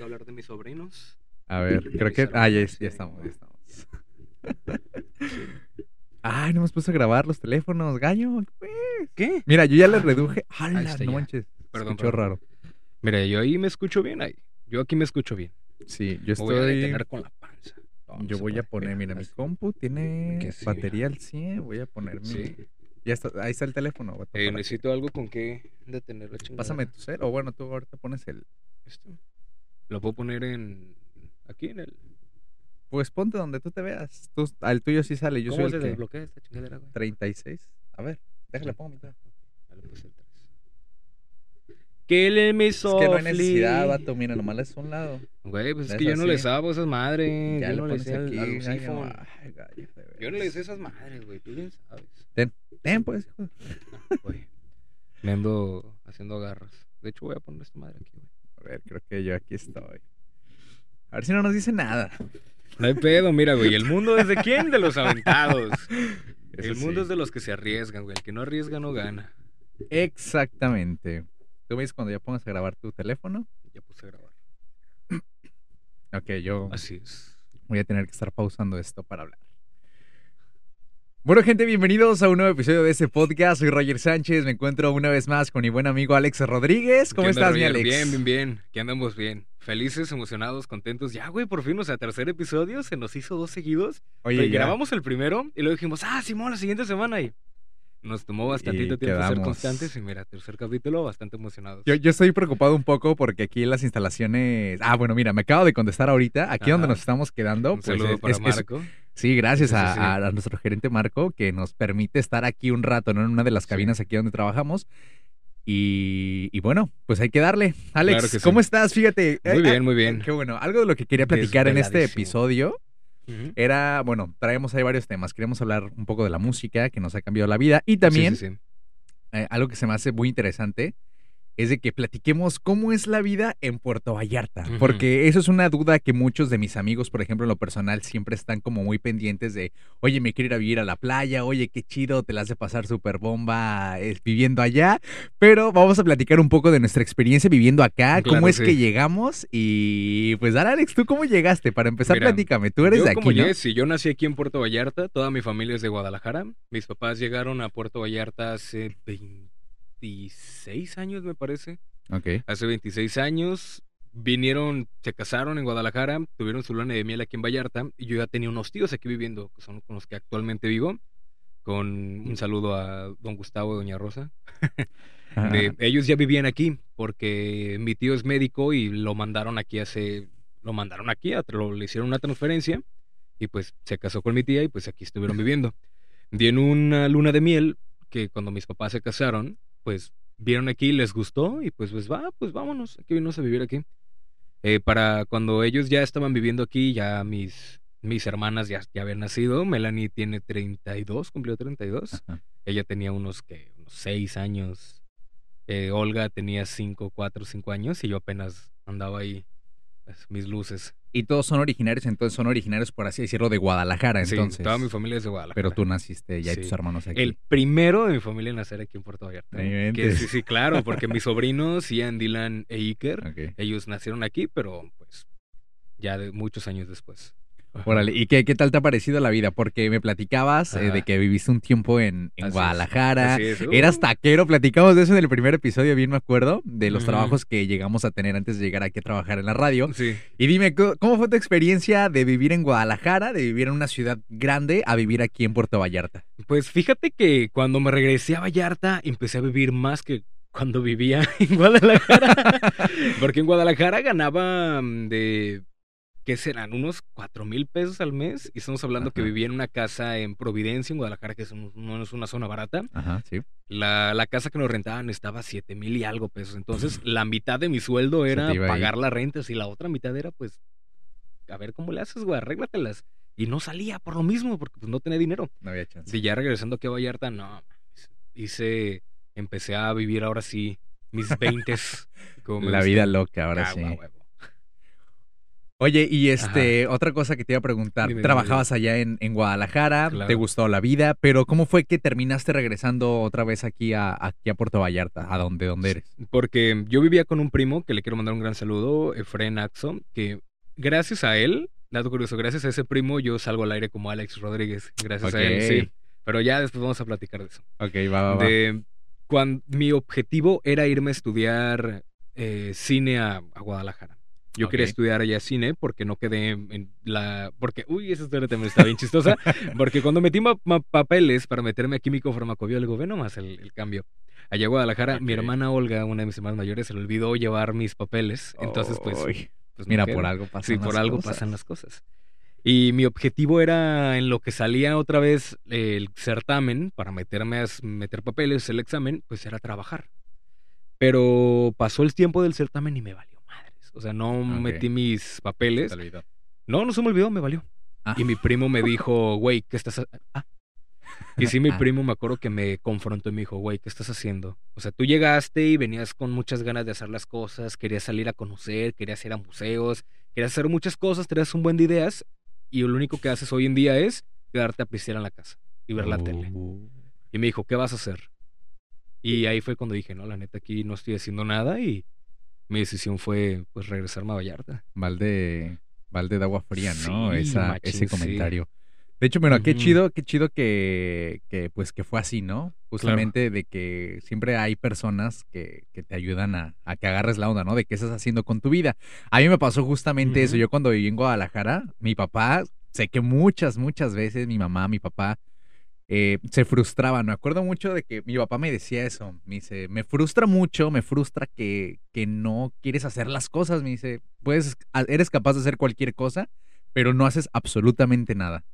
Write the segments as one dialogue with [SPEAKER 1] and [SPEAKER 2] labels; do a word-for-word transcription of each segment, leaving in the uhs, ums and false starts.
[SPEAKER 1] toca hablar de mis sobrinos.
[SPEAKER 2] A ver,
[SPEAKER 1] De
[SPEAKER 2] creo
[SPEAKER 1] mis
[SPEAKER 2] que... Ah, ya,
[SPEAKER 1] hermanos,
[SPEAKER 2] ya
[SPEAKER 1] de
[SPEAKER 2] estamos,
[SPEAKER 1] mi
[SPEAKER 2] ya
[SPEAKER 1] mamá.
[SPEAKER 2] estamos.
[SPEAKER 1] Sí.
[SPEAKER 2] Ay, no hemos puesto a grabar los teléfonos, gallo. Pues.
[SPEAKER 1] ¿Qué?
[SPEAKER 2] Mira, yo ya
[SPEAKER 1] Ah,
[SPEAKER 2] les
[SPEAKER 1] no,
[SPEAKER 2] reduje.
[SPEAKER 1] no. Ahí
[SPEAKER 2] ¡Hala!
[SPEAKER 1] está
[SPEAKER 2] No
[SPEAKER 1] ya.
[SPEAKER 2] manches.
[SPEAKER 1] Perdón,
[SPEAKER 2] Escuchó
[SPEAKER 1] perdón.
[SPEAKER 2] raro.
[SPEAKER 1] Mira, yo ahí me escucho bien ahí. Yo aquí me escucho bien.
[SPEAKER 2] Sí, yo
[SPEAKER 1] Me voy a
[SPEAKER 2] estoy...
[SPEAKER 1] detener con la panza. No, no
[SPEAKER 2] Yo
[SPEAKER 1] se
[SPEAKER 2] voy a
[SPEAKER 1] puede.
[SPEAKER 2] poner, mira, mi
[SPEAKER 1] así.
[SPEAKER 2] compu tiene
[SPEAKER 1] Que sí,
[SPEAKER 2] batería al cien. Voy a poner mi...
[SPEAKER 1] Sí.
[SPEAKER 2] Ya está, ahí está el teléfono, vato,
[SPEAKER 1] Eh,
[SPEAKER 2] para
[SPEAKER 1] necesito algo con que detener la
[SPEAKER 2] que-
[SPEAKER 1] chingada.
[SPEAKER 2] Pásame tu cel. O bueno, tú ahorita pones el...
[SPEAKER 1] Esto. Lo puedo poner en... Aquí en el...
[SPEAKER 2] Pues ponte donde tú te veas. Tú, al tuyo sí sale. Yo
[SPEAKER 1] ¿Cómo
[SPEAKER 2] soy
[SPEAKER 1] se
[SPEAKER 2] el que...
[SPEAKER 1] desbloquea esta chingadera, güey?
[SPEAKER 2] treinta y seis. A ver, déjale
[SPEAKER 1] Sí.
[SPEAKER 2] pongo mi dedo.
[SPEAKER 1] Ya le puse el tres. Kill me
[SPEAKER 2] Es que no hay necesidad,
[SPEAKER 1] softly.
[SPEAKER 2] vato. Mira, nomás le es un lado.
[SPEAKER 1] Güey, pues es
[SPEAKER 2] Es
[SPEAKER 1] que yo no le
[SPEAKER 2] así.
[SPEAKER 1] sabo a esas madres.
[SPEAKER 2] Ya
[SPEAKER 1] Yo
[SPEAKER 2] le
[SPEAKER 1] no le
[SPEAKER 2] pones
[SPEAKER 1] sé al,
[SPEAKER 2] aquí,
[SPEAKER 1] al
[SPEAKER 2] gallo.
[SPEAKER 1] Lucifon.
[SPEAKER 2] Ay, gallo, de
[SPEAKER 1] Yo no le sé a
[SPEAKER 2] veras.
[SPEAKER 1] esas madres, güey. Tú bien sabes.
[SPEAKER 2] Ten, ten, pues, hijo.
[SPEAKER 1] Ah, güey. Me ando haciendo garras. De hecho, voy a poner esta madre aquí, güey.
[SPEAKER 2] A ver, creo que yo aquí estoy. A ver si no nos dice nada.
[SPEAKER 1] No hay pedo, mira, güey. ¿El mundo es de quién? De los aventados.
[SPEAKER 2] Eso
[SPEAKER 1] El mundo
[SPEAKER 2] sí.
[SPEAKER 1] es de los que se arriesgan, güey. El que no arriesga no gana.
[SPEAKER 2] Exactamente. Tú me dices cuando ya pongas a grabar tu teléfono.
[SPEAKER 1] Ya puse a grabar.
[SPEAKER 2] Ok, yo
[SPEAKER 1] Así es.
[SPEAKER 2] voy a tener que estar pausando esto para hablar. Bueno, gente, bienvenidos a un nuevo episodio de este podcast. Soy Roger Sánchez. Me encuentro una vez más con mi buen amigo Alex Rodríguez. ¿Cómo
[SPEAKER 1] ¿Qué onda,
[SPEAKER 2] estás, mi
[SPEAKER 1] Roger?
[SPEAKER 2] Alex?
[SPEAKER 1] Bien, bien, bien. Que andamos bien. Felices, emocionados, contentos. Ya, güey, por fin, o sea, tercer episodio. Se nos hizo dos seguidos.
[SPEAKER 2] Oye,
[SPEAKER 1] Pero
[SPEAKER 2] ya.
[SPEAKER 1] grabamos el primero y luego dijimos, ah, Simón, la siguiente semana. Y nos tomó bastantito
[SPEAKER 2] Y
[SPEAKER 1] tiempo ser
[SPEAKER 2] quedamos.
[SPEAKER 1] constantes. Y mira, tercer capítulo, bastante emocionados.
[SPEAKER 2] Yo, yo estoy preocupado un poco porque aquí en las instalaciones... Ah, bueno, mira, me acabo de contestar ahorita. Aquí
[SPEAKER 1] Ajá.
[SPEAKER 2] donde nos estamos quedando.
[SPEAKER 1] Un
[SPEAKER 2] pues
[SPEAKER 1] saludo
[SPEAKER 2] es-
[SPEAKER 1] para
[SPEAKER 2] es- es-
[SPEAKER 1] Marco.
[SPEAKER 2] Sí, gracias
[SPEAKER 1] Sí, sí,
[SPEAKER 2] a,
[SPEAKER 1] sí.
[SPEAKER 2] a- a nuestro gerente Marco, que nos permite estar aquí un rato, ¿no? En una de las
[SPEAKER 1] Sí.
[SPEAKER 2] cabinas aquí donde trabajamos. Y, y bueno, pues hay que darle. Alex,
[SPEAKER 1] Claro que sí.
[SPEAKER 2] ¿cómo estás? Fíjate.
[SPEAKER 1] Muy
[SPEAKER 2] eh,
[SPEAKER 1] bien,
[SPEAKER 2] ah,
[SPEAKER 1] muy bien.
[SPEAKER 2] Qué bueno. Algo de lo que quería platicar en este
[SPEAKER 1] Desveladísimo.
[SPEAKER 2] episodio
[SPEAKER 1] Ujú.
[SPEAKER 2] era, bueno, traemos ahí varios temas. Queremos hablar un poco de la música que nos ha cambiado la vida. Y también,
[SPEAKER 1] Sí, sí, sí.
[SPEAKER 2] eh, algo que se me hace muy interesante es de que platiquemos cómo es la vida en Puerto Vallarta,
[SPEAKER 1] Ujú.
[SPEAKER 2] porque eso es una duda que muchos de mis amigos, por ejemplo, en lo personal, siempre están como muy pendientes de, oye, me quiero ir a vivir a la playa, oye, qué chido, te la hace pasar súper bomba eh, viviendo allá, pero vamos a platicar un poco de nuestra experiencia viviendo acá,
[SPEAKER 1] Claro,
[SPEAKER 2] cómo es
[SPEAKER 1] sí.
[SPEAKER 2] que llegamos y pues, dale, Alex, ¿tú cómo llegaste? Para empezar,
[SPEAKER 1] Mira,
[SPEAKER 2] platícame, tú eres
[SPEAKER 1] yo
[SPEAKER 2] de aquí,
[SPEAKER 1] como
[SPEAKER 2] ¿no?
[SPEAKER 1] llegué, sí, yo nací aquí en Puerto Vallarta, toda mi familia es de Guadalajara. Mis papás llegaron a Puerto Vallarta hace veintiséis años, me parece.
[SPEAKER 2] Ok.
[SPEAKER 1] Hace veintiséis años vinieron, se casaron en Guadalajara, tuvieron su luna de miel aquí en Vallarta y yo ya tenía unos tíos aquí viviendo, que son con los que actualmente vivo. Con un saludo a don Gustavo y doña Rosa. De,
[SPEAKER 2] Ajá.
[SPEAKER 1] ellos ya vivían aquí porque mi tío es médico y lo mandaron aquí hace, lo mandaron aquí, a- lo, le hicieron una transferencia y pues se casó con mi tía y pues aquí estuvieron viviendo. Y en una luna de miel que cuando mis papás se casaron, pues vieron aquí, les gustó y pues pues va, pues vámonos, aquí venimos a vivir aquí. Eh, para cuando ellos ya estaban viviendo aquí, ya mis, mis hermanas ya, ya habían nacido. Melanie tiene treinta y dos, cumplió treinta y dos.
[SPEAKER 2] Ajá.
[SPEAKER 1] Ella tenía unos, que unos seis años. Eh, Olga tenía cinco, cuatro, cinco años y yo apenas andaba ahí, pues, mis luces.
[SPEAKER 2] Y todos son originarios, entonces son originarios, por así decirlo, de Guadalajara,
[SPEAKER 1] Sí,
[SPEAKER 2] entonces.
[SPEAKER 1] toda mi familia es de Guadalajara.
[SPEAKER 2] Pero tú naciste ya y tus
[SPEAKER 1] Sí.
[SPEAKER 2] hermanos aquí.
[SPEAKER 1] El primero de mi familia en nacer aquí en Puerto Vallarta.
[SPEAKER 2] No
[SPEAKER 1] ¿eh? Que
[SPEAKER 2] inventes.
[SPEAKER 1] sí, sí, claro, porque mis sobrinos, Ian, Dylan e Iker,
[SPEAKER 2] Ok.
[SPEAKER 1] ellos nacieron aquí, pero pues ya de muchos años después. Ajá.
[SPEAKER 2] Órale, ¿y qué, qué tal te ha parecido la vida? Porque me platicabas eh, de
[SPEAKER 1] Ajá.
[SPEAKER 2] que viviste un tiempo en, en
[SPEAKER 1] Así es,
[SPEAKER 2] Guadalajara,
[SPEAKER 1] así es. Uh.
[SPEAKER 2] eras taquero, platicamos de eso en el primer episodio, bien me acuerdo, de los
[SPEAKER 1] Ujú.
[SPEAKER 2] trabajos que llegamos a tener antes de llegar aquí a trabajar en la radio.
[SPEAKER 1] Sí.
[SPEAKER 2] Y dime, ¿cómo cómo fue tu experiencia de vivir en Guadalajara, de vivir en una ciudad grande, a vivir aquí en Puerto Vallarta?
[SPEAKER 1] Pues fíjate que cuando me regresé a Vallarta empecé a vivir más que cuando vivía en Guadalajara. Porque en Guadalajara ganaba mm, de, ¿qué serán? Unos cuatro mil pesos al mes. Y estamos hablando que
[SPEAKER 2] Ajá.
[SPEAKER 1] vivía en una casa en Providencia, en Guadalajara, que es un- no es una zona barata.
[SPEAKER 2] Ajá, sí.
[SPEAKER 1] La, la casa que nos rentaban estaba a siete mil y algo pesos. Entonces la mitad de mi sueldo
[SPEAKER 2] Se
[SPEAKER 1] era
[SPEAKER 2] te iba ahí.
[SPEAKER 1] pagar la renta. Y la otra mitad era pues, a ver cómo le haces, güey, arréglatelas. Y no salía por lo mismo, porque pues no tenía dinero.
[SPEAKER 2] No había chance.
[SPEAKER 1] Y ya regresando aquí a Vallarta, no, mames, hice, empecé a vivir ahora sí mis veintes. como me
[SPEAKER 2] La
[SPEAKER 1] gusta.
[SPEAKER 2] vida loca, ahora
[SPEAKER 1] Ah,
[SPEAKER 2] sí.
[SPEAKER 1] huevo, huevo.
[SPEAKER 2] Oye, y este, Ajá. otra cosa que te iba a preguntar, dime, trabajabas dime. allá en, en Guadalajara, claro. Te gustó la vida, pero ¿cómo fue que terminaste regresando otra vez aquí a, aquí a Puerto Vallarta, a donde, donde eres?
[SPEAKER 1] Porque yo vivía con un primo, que le quiero mandar un gran saludo, Efraín Axo, que gracias a él, dato curioso, gracias a ese primo yo salgo al aire como Alex Rodríguez, gracias okay. a él, sí. Pero ya después vamos a platicar de eso.
[SPEAKER 2] Ok, va, va,
[SPEAKER 1] de,
[SPEAKER 2] va.
[SPEAKER 1] Cuando, mi objetivo era irme a estudiar eh, cine a, a Guadalajara. Yo okay. quería estudiar allá cine porque no quedé en la... Porque, uy, esa historia también está bien chistosa. Porque cuando metí ma- ma- papeles para meterme a químico farmacobiólogo, ve nomás el, el cambio. Allá a Guadalajara, okay. mi hermana Olga, una de mis hermanas mayores, se le olvidó llevar mis papeles. Entonces, pues...
[SPEAKER 2] Oh,
[SPEAKER 1] pues
[SPEAKER 2] mira,
[SPEAKER 1] no
[SPEAKER 2] por algo pasan
[SPEAKER 1] sí,
[SPEAKER 2] las
[SPEAKER 1] por algo
[SPEAKER 2] cosas.
[SPEAKER 1] pasan las cosas. Y mi objetivo era, en lo que salía otra vez el certamen, para meterme a meter papeles, el examen, pues era trabajar. Pero pasó el tiempo del certamen y me valió. O sea, no okay. metí mis papeles.
[SPEAKER 2] Se te olvidó.
[SPEAKER 1] No, no se me olvidó, me valió. Ah. Y mi primo me dijo, güey, ¿qué estás haciendo? Ah. Y sí, mi ah. primo me acuerdo que me confrontó y me dijo, güey, ¿qué estás haciendo? O sea, tú llegaste y venías con muchas ganas de hacer las cosas, querías salir a conocer, querías ir a museos, querías hacer muchas cosas, tenías un buen de ideas y lo único que haces hoy en día es quedarte a pistear en la casa y ver oh. la tele. Y me dijo, ¿qué vas a hacer? Y ahí fue cuando dije, no, la neta, aquí no estoy haciendo nada y mi decisión fue, pues, regresarme a Vallarta.
[SPEAKER 2] Balde, balde de agua fría, ¿no?
[SPEAKER 1] Sí,
[SPEAKER 2] Esa,
[SPEAKER 1] machín,
[SPEAKER 2] ese comentario.
[SPEAKER 1] Sí.
[SPEAKER 2] De hecho, bueno, uh-huh. qué chido, qué chido que, que, pues, que fue así, ¿no? Justamente claro. de que siempre hay personas que, que te ayudan a, a que agarres la onda, ¿no? De qué estás haciendo con tu vida. A mí me pasó justamente uh-huh. eso. Yo cuando viví en Guadalajara, mi papá, sé que muchas, muchas veces mi mamá, mi papá, Eh, se frustraba. Me acuerdo mucho de que mi papá me decía eso. Me dice, me frustra mucho, me frustra que, que no quieres hacer las cosas. Me dice, pues eres capaz de hacer cualquier cosa, pero no haces absolutamente nada.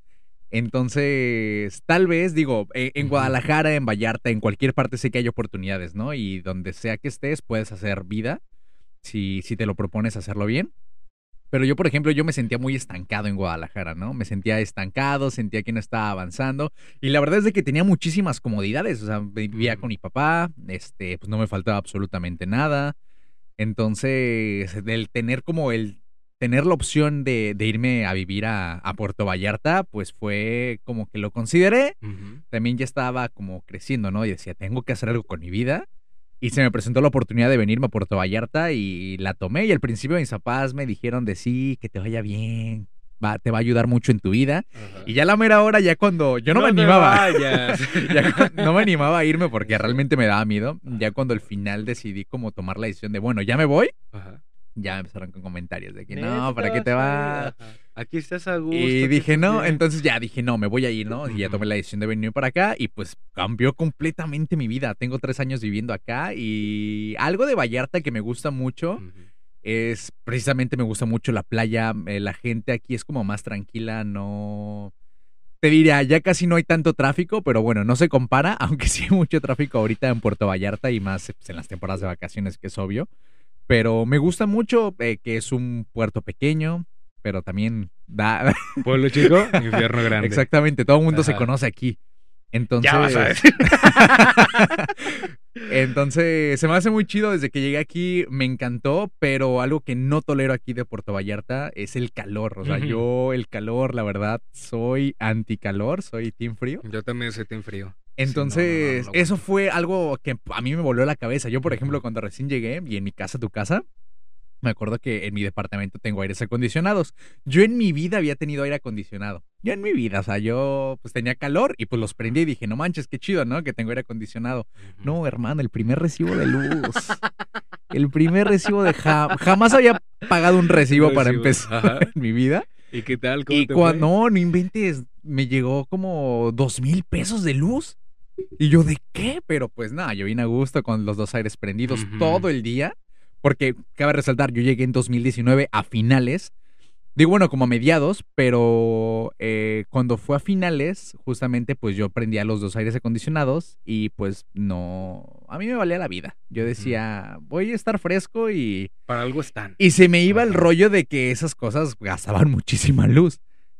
[SPEAKER 2] Entonces, tal vez, digo, en, en Guadalajara, en Vallarta, en cualquier parte sé que hay oportunidades, ¿no? Y donde sea que estés, puedes hacer vida si, si te lo propones hacerlo bien. Pero yo, por ejemplo, yo me sentía muy estancado en Guadalajara, ¿no? Me sentía estancado, sentía que no estaba avanzando. Y la verdad es de que tenía muchísimas comodidades. O sea, vivía con mi papá, este, pues no me faltaba absolutamente nada. Entonces, el tener como el... tener la opción de, de irme a vivir a, a Puerto Vallarta, pues fue como que lo consideré. Uh-huh. También ya estaba como creciendo, ¿no? Y decía, tengo que hacer algo con mi vida. Y se me presentó la oportunidad de venirme a Puerto Vallarta y la tomé. Y al principio mis papás me dijeron de sí, que te vaya bien, va, te va a ayudar mucho en tu vida. Uh-huh. Y ya la mera hora, ya cuando yo no, no me animaba, ya no me animaba a irme porque realmente me daba miedo. Uh-huh. Ya cuando al final decidí como tomar la decisión de, bueno, ya me voy. Uh-huh. Ya empezaron con comentarios de que no, ¿para qué te vas?
[SPEAKER 1] Aquí estás a gusto.
[SPEAKER 2] Y dije no, bien. Entonces ya dije no, me voy a ir, ¿no? Y ya tomé la decisión de venir para acá y pues cambió completamente mi vida. Tengo tres años viviendo acá y algo de Vallarta que me gusta mucho uh-huh. es precisamente me gusta mucho la playa. Eh, la gente aquí es como más tranquila, no... Te diría, ya casi no hay tanto tráfico, pero bueno, no se compara, aunque sí hay mucho tráfico ahorita en Puerto Vallarta y más pues, en las temporadas de vacaciones, que es obvio. Pero me gusta mucho eh, que es un puerto pequeño, pero también da...
[SPEAKER 1] Pueblo chico, infierno grande.
[SPEAKER 2] Exactamente, todo el mundo Ajá. se conoce aquí. Entonces...
[SPEAKER 1] Ya vas a decir.
[SPEAKER 2] Entonces, se me hace muy chido desde que llegué aquí, me encantó, pero algo que no tolero aquí de Puerto Vallarta es el calor. O sea, uh-huh. yo el calor, la verdad, soy anticalor, soy team frío.
[SPEAKER 1] Yo también soy team frío.
[SPEAKER 2] Entonces, sí, no, no, no, eso fue algo que a mí me voló la cabeza. Yo, por ejemplo, cuando recién llegué, y en mi casa, tu casa, me acuerdo que en mi departamento tengo aires acondicionados. Yo en mi vida había tenido aire acondicionado. Yo en mi vida, o sea, yo pues tenía calor y pues los prendí y dije, no manches, qué chido, ¿no? Que tengo aire acondicionado. Uh-huh. No, hermano, el primer recibo de luz. El primer recibo de... Ja- jamás había pagado un recibo, recibo. para empezar Ajá. en mi vida.
[SPEAKER 1] ¿Y qué tal? ¿Cómo
[SPEAKER 2] y
[SPEAKER 1] te
[SPEAKER 2] cuando,
[SPEAKER 1] fue?
[SPEAKER 2] No, no inventes, me llegó como dos mil pesos de luz. Y yo, ¿de qué? Pero pues nada, yo vine a gusto con los dos aires prendidos uh-huh. todo el día. Porque, cabe resaltar, yo llegué en dos mil diecinueve a finales. Digo, bueno, como a mediados, pero eh, cuando fue a finales, justamente, pues yo prendía los dos aires acondicionados y pues no... A mí me valía la vida. Yo decía, uh-huh. voy a estar fresco y...
[SPEAKER 1] Para algo están.
[SPEAKER 2] Y se me iba uh-huh. el rollo de que esas cosas gastaban muchísima luz.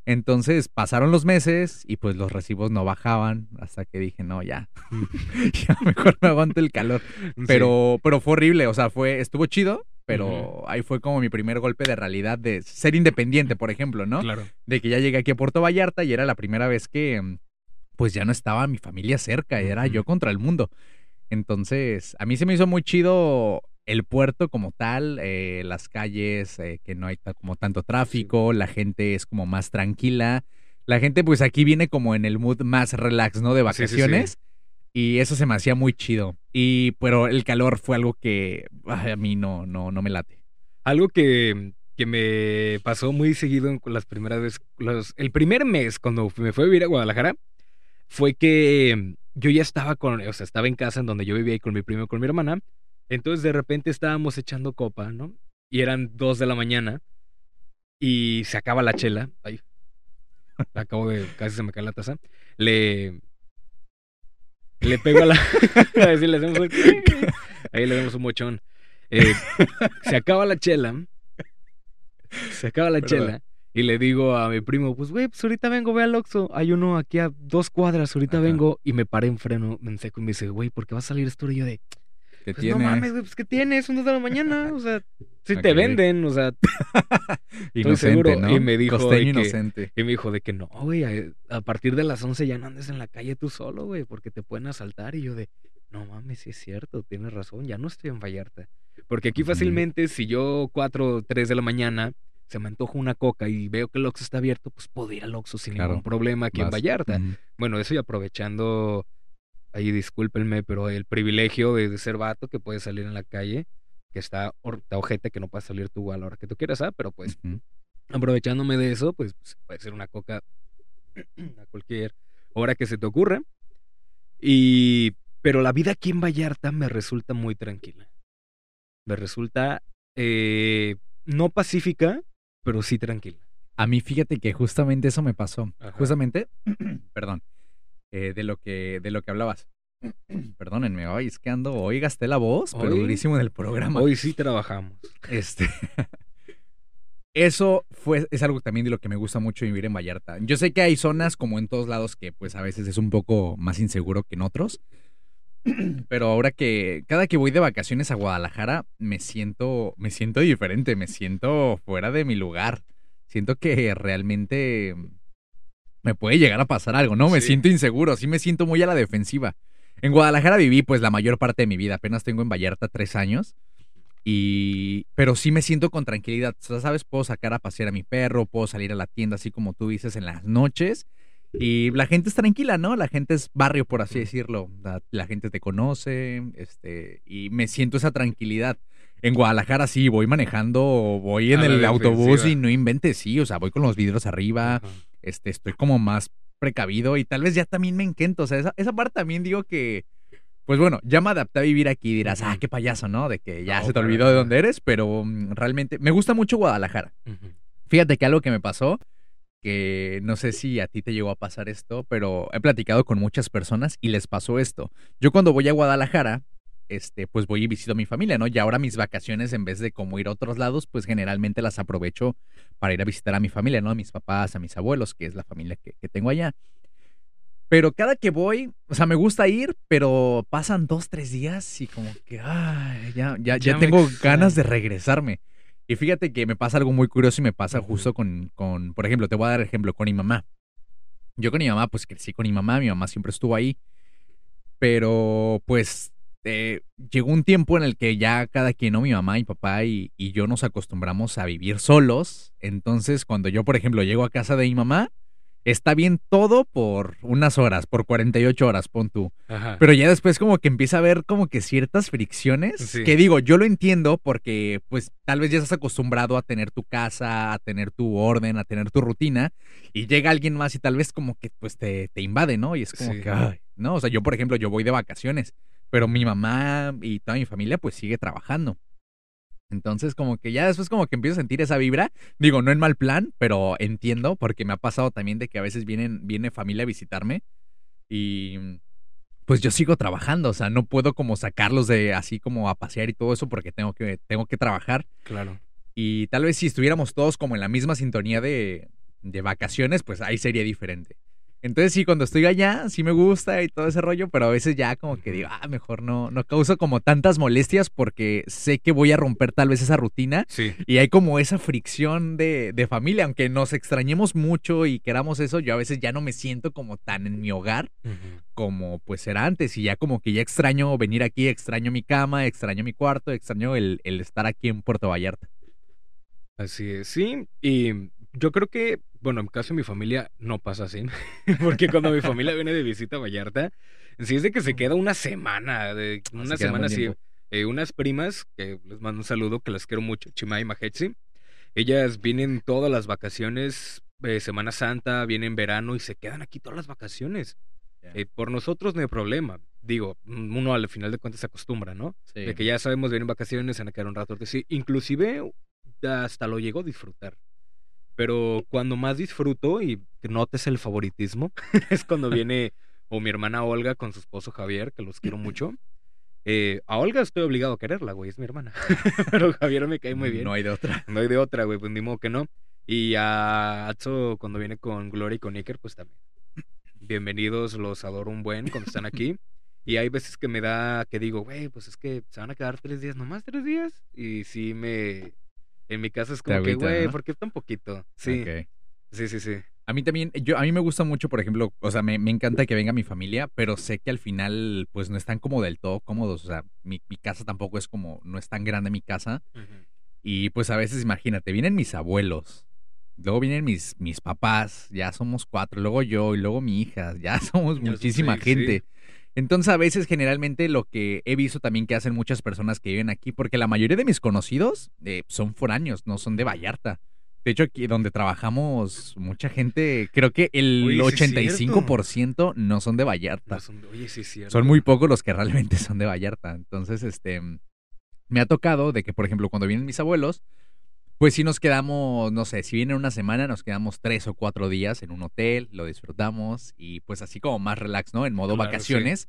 [SPEAKER 2] Entonces pasaron los meses y pues los recibos no bajaban hasta que dije, no, ya, ya mejor me aguanto el calor. Pero, sí. pero fue horrible, o sea, fue, estuvo chido, pero uh-huh. ahí fue como mi primer golpe de realidad de ser independiente, por ejemplo, ¿no?
[SPEAKER 1] Claro.
[SPEAKER 2] De que ya llegué aquí a Puerto Vallarta y era la primera vez que pues ya no estaba mi familia cerca, era uh-huh. yo contra el mundo. Entonces, a mí se me hizo muy chido el puerto como tal, eh, las calles, eh, que no hay ta- como tanto tráfico, sí. La gente es como más tranquila. La gente pues aquí viene como en el mood más relax, ¿no? De vacaciones. Sí, sí, sí. Y eso se me hacía muy chido. Y pero el calor fue algo que ay, a mí no, no, no me late.
[SPEAKER 1] Algo que, que me pasó muy seguido en las primeras veces, los, el primer mes cuando me fui a vivir a Guadalajara, fue que yo ya estaba con, o sea, estaba en casa en donde yo vivía ahí con mi primo y con mi hermana. Entonces de repente estábamos echando copa, ¿no? Y eran dos de la mañana y se acaba la chela. Ay, acabo de, casi se me cae la taza. Le, le pego a la, a decir, le hacemos un, ahí le damos un mochón. Eh, se acaba la chela, se acaba la Perdón. chela y le digo a mi primo, pues güey, pues ahorita vengo, ve al Oxxo, hay uno aquí a dos cuadras, ahorita Ajá. vengo, y me paré en freno, en seco y me dice, güey, ¿por qué va a salir esto? Y yo de...
[SPEAKER 2] ¿Qué
[SPEAKER 1] pues
[SPEAKER 2] tiene?
[SPEAKER 1] no mames, güey, pues ¿qué tienes? Son dos de la mañana, o sea, si okay. te venden, o sea,
[SPEAKER 2] inocente,
[SPEAKER 1] estoy seguro.
[SPEAKER 2] ¿no?
[SPEAKER 1] Y me dijo
[SPEAKER 2] Costeño
[SPEAKER 1] de que,
[SPEAKER 2] inocente.
[SPEAKER 1] Y me dijo de que no, güey, a, a partir de las once ya no andes en la calle tú solo, güey, porque te pueden asaltar. Y yo de, no mames, sí es cierto, tienes razón, ya no estoy en Vallarta. Porque aquí fácilmente, uh-huh. si yo cuatro, tres de la mañana se me antoja una coca y veo que el Oxxo está abierto, pues puedo ir al Oxxo sin claro. ningún problema aquí Vas. en Vallarta. Uh-huh. Bueno, eso y aprovechando... Ahí discúlpenme, pero el privilegio de, de ser vato que puede salir en la calle, que está, está ojete que no puedes salir tú a la hora que tú quieras, ¿ah? Pero pues, uh-huh. aprovechándome de eso, pues, pues puede ser una coca a cualquier hora que se te ocurra. Y, pero la vida aquí en Vallarta me resulta muy tranquila. Me resulta eh, no pacífica, pero sí tranquila.
[SPEAKER 2] A mí fíjate que justamente eso me pasó. Ajá. Justamente, perdón. Eh, de lo que de lo que hablabas. Perdónenme, hoy es que ando, hoy gasté la voz, pero ¿Hoy? durísimo en el programa.
[SPEAKER 1] Hoy sí trabajamos.
[SPEAKER 2] Este, eso fue, es algo también de lo que me gusta mucho vivir en Vallarta. Yo sé que hay zonas como en todos lados que pues a veces es un poco más inseguro que en otros, pero ahora que cada que voy de vacaciones a Guadalajara me siento, me siento diferente, me siento fuera de mi lugar. Siento que realmente me puede llegar a pasar algo, ¿no? Me sí. siento inseguro, sí me siento muy a la defensiva. En Guadalajara viví pues la mayor parte de mi vida, apenas tengo en Vallarta tres años, y pero sí me siento con tranquilidad, o sea, ¿sabes? Puedo sacar a pasear a mi perro, puedo salir a la tienda así como tú dices en las noches, y la gente es tranquila, ¿no? La gente es barrio, por así decirlo, la, la gente te conoce, este, y me siento esa tranquilidad. En Guadalajara sí, voy manejando, voy en el autobús y no inventes, sí, o sea, voy con los vidrios arriba, uh-huh. este, estoy como más precavido y tal vez ya también me enquento, o sea, esa, esa parte también digo que, pues bueno, ya me adapté a vivir aquí y dirás, uh-huh. ah, qué payaso, ¿no? De que ya no, se te olvidó nada. de dónde eres, pero um, realmente me gusta mucho Guadalajara. Uh-huh. Fíjate que algo que me pasó, que no sé si a ti te llegó a pasar esto, pero he platicado con muchas personas y les pasó esto. Yo cuando voy a Guadalajara, este, pues voy y visito a mi familia, ¿no? Y ahora mis vacaciones, en vez de como ir a otros lados, pues generalmente las aprovecho para ir a visitar a mi familia, ¿no? A mis papás, a mis abuelos, que es la familia que, que tengo allá. Pero cada que voy, o sea, me gusta ir, pero pasan dos, tres días y como que, ay, ya, ya, ya, ya tengo ganas de regresarme. Y fíjate que me pasa algo muy curioso y me pasa uh-huh. justo con, con, por ejemplo, te voy a dar ejemplo, con mi mamá. Yo con mi mamá, pues crecí con mi mamá, mi mamá siempre estuvo ahí, pero pues eh, llegó un tiempo en el que ya cada quien, ¿no? Mi mamá, mi papá y, y yo nos acostumbramos a vivir solos. Entonces, cuando yo, por ejemplo, llego a casa de mi mamá, está bien todo por unas horas, por cuarenta y ocho horas, pon tú. Ajá. Pero ya después como que empieza a haber como que ciertas fricciones, sí. que digo, yo lo entiendo porque pues tal vez ya estás acostumbrado a tener tu casa, a tener tu orden, a tener tu rutina, y llega alguien más y tal vez como que pues te, te invade, ¿no? Y es como sí. que, ay, ¿no? O sea, yo por ejemplo, yo voy de vacaciones, pero mi mamá y toda mi familia pues sigue trabajando. Entonces como que ya después como que empiezo a sentir esa vibra, digo, no en mal plan, pero entiendo porque me ha pasado también de que a veces vienen, viene familia a visitarme y pues yo sigo trabajando, o sea, no puedo como sacarlos de así como a pasear y todo eso porque tengo que, tengo que trabajar.
[SPEAKER 1] Claro.
[SPEAKER 2] Y tal vez si estuviéramos todos como en la misma sintonía de, de vacaciones, pues ahí sería diferente. Entonces sí, cuando estoy allá, sí me gusta y todo ese rollo, pero a veces ya como que digo, ah, mejor no, no causo como tantas molestias porque sé que voy a romper tal vez esa rutina
[SPEAKER 1] Sí.
[SPEAKER 2] y hay como esa fricción de, de familia, aunque nos extrañemos mucho y queramos eso, yo a veces ya no me siento como tan en mi hogar
[SPEAKER 1] Ujú.
[SPEAKER 2] como pues era antes y ya como que ya extraño venir aquí, extraño mi cama, extraño mi cuarto, extraño el, el estar aquí en Puerto Vallarta.
[SPEAKER 1] Así es, sí. Y yo creo que, bueno, en caso de mi familia no pasa así. Porque cuando mi familia viene de visita a Vallarta, sí es de que se queda una semana, de
[SPEAKER 2] Ah, se
[SPEAKER 1] una
[SPEAKER 2] queda un
[SPEAKER 1] semana
[SPEAKER 2] buen
[SPEAKER 1] así.
[SPEAKER 2] tiempo.
[SPEAKER 1] Eh, unas primas, que les mando un saludo, que las quiero mucho, Chima y Majetsi. Ellas vienen todas las vacaciones, eh, Semana Santa, vienen verano y se quedan aquí todas las vacaciones.
[SPEAKER 2] Ya.
[SPEAKER 1] Eh, por nosotros no hay problema. Digo, mm, uno al final de cuentas se acostumbra, ¿no? De
[SPEAKER 2] Sí.
[SPEAKER 1] que ya sabemos, vienen vacaciones, se van a quedar un rato. Sí, inclusive hasta lo llego a disfrutar. Pero cuando más disfruto y que notes el favoritismo es cuando viene o mi hermana Olga con su esposo Javier, que los quiero mucho. Eh, a Olga estoy obligado a quererla, güey, es mi hermana. Pero Javier me cae muy bien.
[SPEAKER 2] No hay de otra.
[SPEAKER 1] No hay de otra, güey, pues ni modo que no. Y a Atso cuando viene con Glory y con Iker, pues también. Bienvenidos, los adoro un buen cuando están aquí. Y hay veces que me da, que digo, güey, pues es que se van a quedar tres días, nomás tres días. Y sí me... En mi casa es
[SPEAKER 2] Te
[SPEAKER 1] como que,
[SPEAKER 2] agüita,
[SPEAKER 1] güey,
[SPEAKER 2] ¿no?
[SPEAKER 1] ¿por qué tan poquito? Sí,
[SPEAKER 2] Ok.
[SPEAKER 1] sí, sí, sí.
[SPEAKER 2] A mí también, yo, a mí me gusta mucho, por ejemplo, o sea, me, me encanta que venga mi familia, pero sé que al final, pues no están como del todo cómodos. O sea, mi, mi casa tampoco es como, no es tan grande mi casa.
[SPEAKER 1] Ujú.
[SPEAKER 2] Y pues a veces, imagínate, vienen mis abuelos, luego vienen mis, mis papás, ya somos cuatro, luego yo y luego mi hija, ya somos
[SPEAKER 1] Ya son
[SPEAKER 2] muchísima
[SPEAKER 1] seis, sí.
[SPEAKER 2] gente. Entonces a veces generalmente lo que he visto también que hacen muchas personas que viven aquí, porque la mayoría de mis conocidos eh, son foráneos, no son de Vallarta. De hecho, aquí donde trabajamos, mucha gente, creo que el
[SPEAKER 1] Oye, sí es
[SPEAKER 2] ochenta y cinco
[SPEAKER 1] cierto.
[SPEAKER 2] por ciento no son de
[SPEAKER 1] No
[SPEAKER 2] Vallarta.
[SPEAKER 1] son... Oye, sí es cierto.
[SPEAKER 2] Son muy pocos los que realmente son de Vallarta. Entonces, este, me ha tocado de que, por ejemplo, cuando vienen mis abuelos, pues sí nos quedamos, no sé, si viene una semana, nos quedamos tres o cuatro días en un hotel, lo disfrutamos y pues así como más relax, ¿no? En modo
[SPEAKER 1] Claro, sí.
[SPEAKER 2] vacaciones.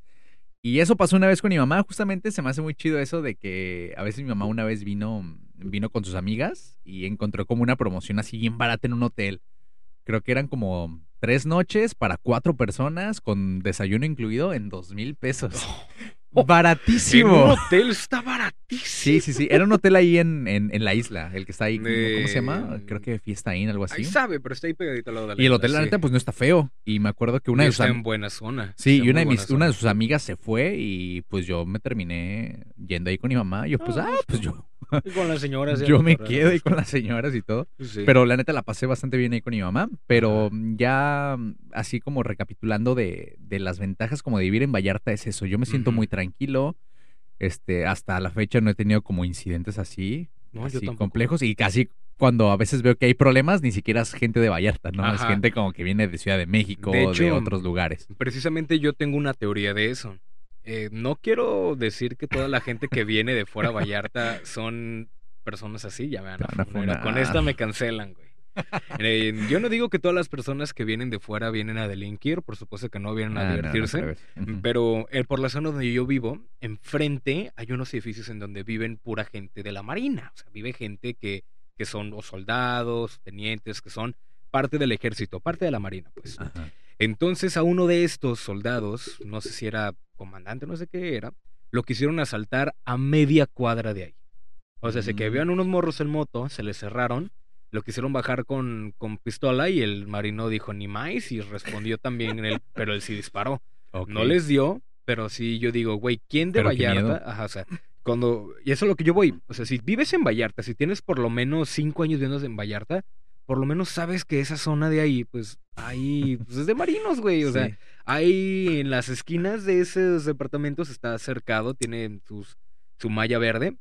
[SPEAKER 2] Y eso pasó una vez con mi mamá, justamente se me hace muy chido eso de que a veces mi mamá una vez vino, vino con sus amigas y encontró como una promoción así bien barata en un hotel. Creo que eran como tres noches para cuatro personas con desayuno incluido en dos mil pesos.
[SPEAKER 1] Oh, en un
[SPEAKER 2] Baratísimo.
[SPEAKER 1] hotel está
[SPEAKER 2] Sí,
[SPEAKER 1] baratísimo.
[SPEAKER 2] sí, sí. Era un hotel ahí en, en, en la isla, el que está ahí, como- ¿cómo se llama? Creo
[SPEAKER 1] Eh,
[SPEAKER 2] que Fiesta Inn, algo
[SPEAKER 1] ahí
[SPEAKER 2] así.
[SPEAKER 1] sabe, pero está ahí pegadito al lado de la
[SPEAKER 2] Y el
[SPEAKER 1] isla,
[SPEAKER 2] hotel, la
[SPEAKER 1] sí.
[SPEAKER 2] neta, pues no está feo. Y me acuerdo que una
[SPEAKER 1] Y
[SPEAKER 2] de sus
[SPEAKER 1] está en
[SPEAKER 2] am-
[SPEAKER 1] buena zona.
[SPEAKER 2] sí,
[SPEAKER 1] Está
[SPEAKER 2] y
[SPEAKER 1] en
[SPEAKER 2] una
[SPEAKER 1] muy
[SPEAKER 2] de
[SPEAKER 1] buena
[SPEAKER 2] mis, una de
[SPEAKER 1] zona.
[SPEAKER 2] sus amigas se fue y pues yo me terminé yendo ahí con mi mamá. Yo, pues,
[SPEAKER 1] Ah,
[SPEAKER 2] ah,
[SPEAKER 1] pues,
[SPEAKER 2] pues yo,
[SPEAKER 1] y con las señoras ya
[SPEAKER 2] yo me
[SPEAKER 1] cotorrear a
[SPEAKER 2] quedo ahí con
[SPEAKER 1] gusto.
[SPEAKER 2] las señoras y todo.
[SPEAKER 1] Sí.
[SPEAKER 2] Pero la neta la pasé bastante bien ahí con mi mamá. Pero
[SPEAKER 1] Ajá.
[SPEAKER 2] ya mm, así como recapitulando de, de las ventajas como de vivir en Vallarta es eso. Yo me siento muy
[SPEAKER 1] Ujú.
[SPEAKER 2] tranquilo. Este, hasta la fecha no he tenido como incidentes así,
[SPEAKER 1] No, yo
[SPEAKER 2] así
[SPEAKER 1] tampoco.
[SPEAKER 2] complejos. Y casi cuando a veces veo que hay problemas, ni siquiera es gente de Vallarta, ¿no? Es
[SPEAKER 1] Ajá.
[SPEAKER 2] gente como que viene de Ciudad de México
[SPEAKER 1] De
[SPEAKER 2] o de
[SPEAKER 1] hecho,
[SPEAKER 2] otros lugares.
[SPEAKER 1] precisamente yo tengo una teoría de eso. Eh, no quiero decir que toda la gente que viene de fuera a Vallarta son personas así, ya me van
[SPEAKER 2] Te
[SPEAKER 1] a
[SPEAKER 2] van a
[SPEAKER 1] funar. Con
[SPEAKER 2] funar.
[SPEAKER 1] esta me cancelan, güey. Eh, yo no digo que todas las personas que vienen de fuera vienen a delinquir, por supuesto que no vienen a
[SPEAKER 2] Ah, no, no
[SPEAKER 1] divertirse,
[SPEAKER 2] creo eso. Ujú.
[SPEAKER 1] pero eh, por la zona donde yo vivo, enfrente hay unos edificios en donde viven pura gente de la Marina, o sea, vive gente que, que son o soldados, tenientes, que son parte del ejército, parte de la Marina, pues.
[SPEAKER 2] Ajá.
[SPEAKER 1] Entonces a uno de estos soldados, no sé si era comandante, no sé qué era, lo quisieron asaltar a media cuadra de ahí. O sea, se que
[SPEAKER 2] Mm,
[SPEAKER 1] habían unos morros en moto, se les cerraron, lo quisieron bajar con, con pistola y el marino dijo ni más y respondió también en él, pero él sí disparó.
[SPEAKER 2] ok.
[SPEAKER 1] No les dio, pero sí yo digo, güey, ¿quién de
[SPEAKER 2] Pero qué miedo.
[SPEAKER 1] Vallarta? Ajá, o sea, cuando, y eso es lo que yo voy, o sea, si vives en Vallarta, si tienes por lo menos cinco años viviendo en Vallarta, por lo menos sabes que esa zona de ahí, pues, ahí, pues es de marinos, güey, o sea,
[SPEAKER 2] Sí.
[SPEAKER 1] ahí en las esquinas de esos departamentos está cercado, tiene sus, su malla verde,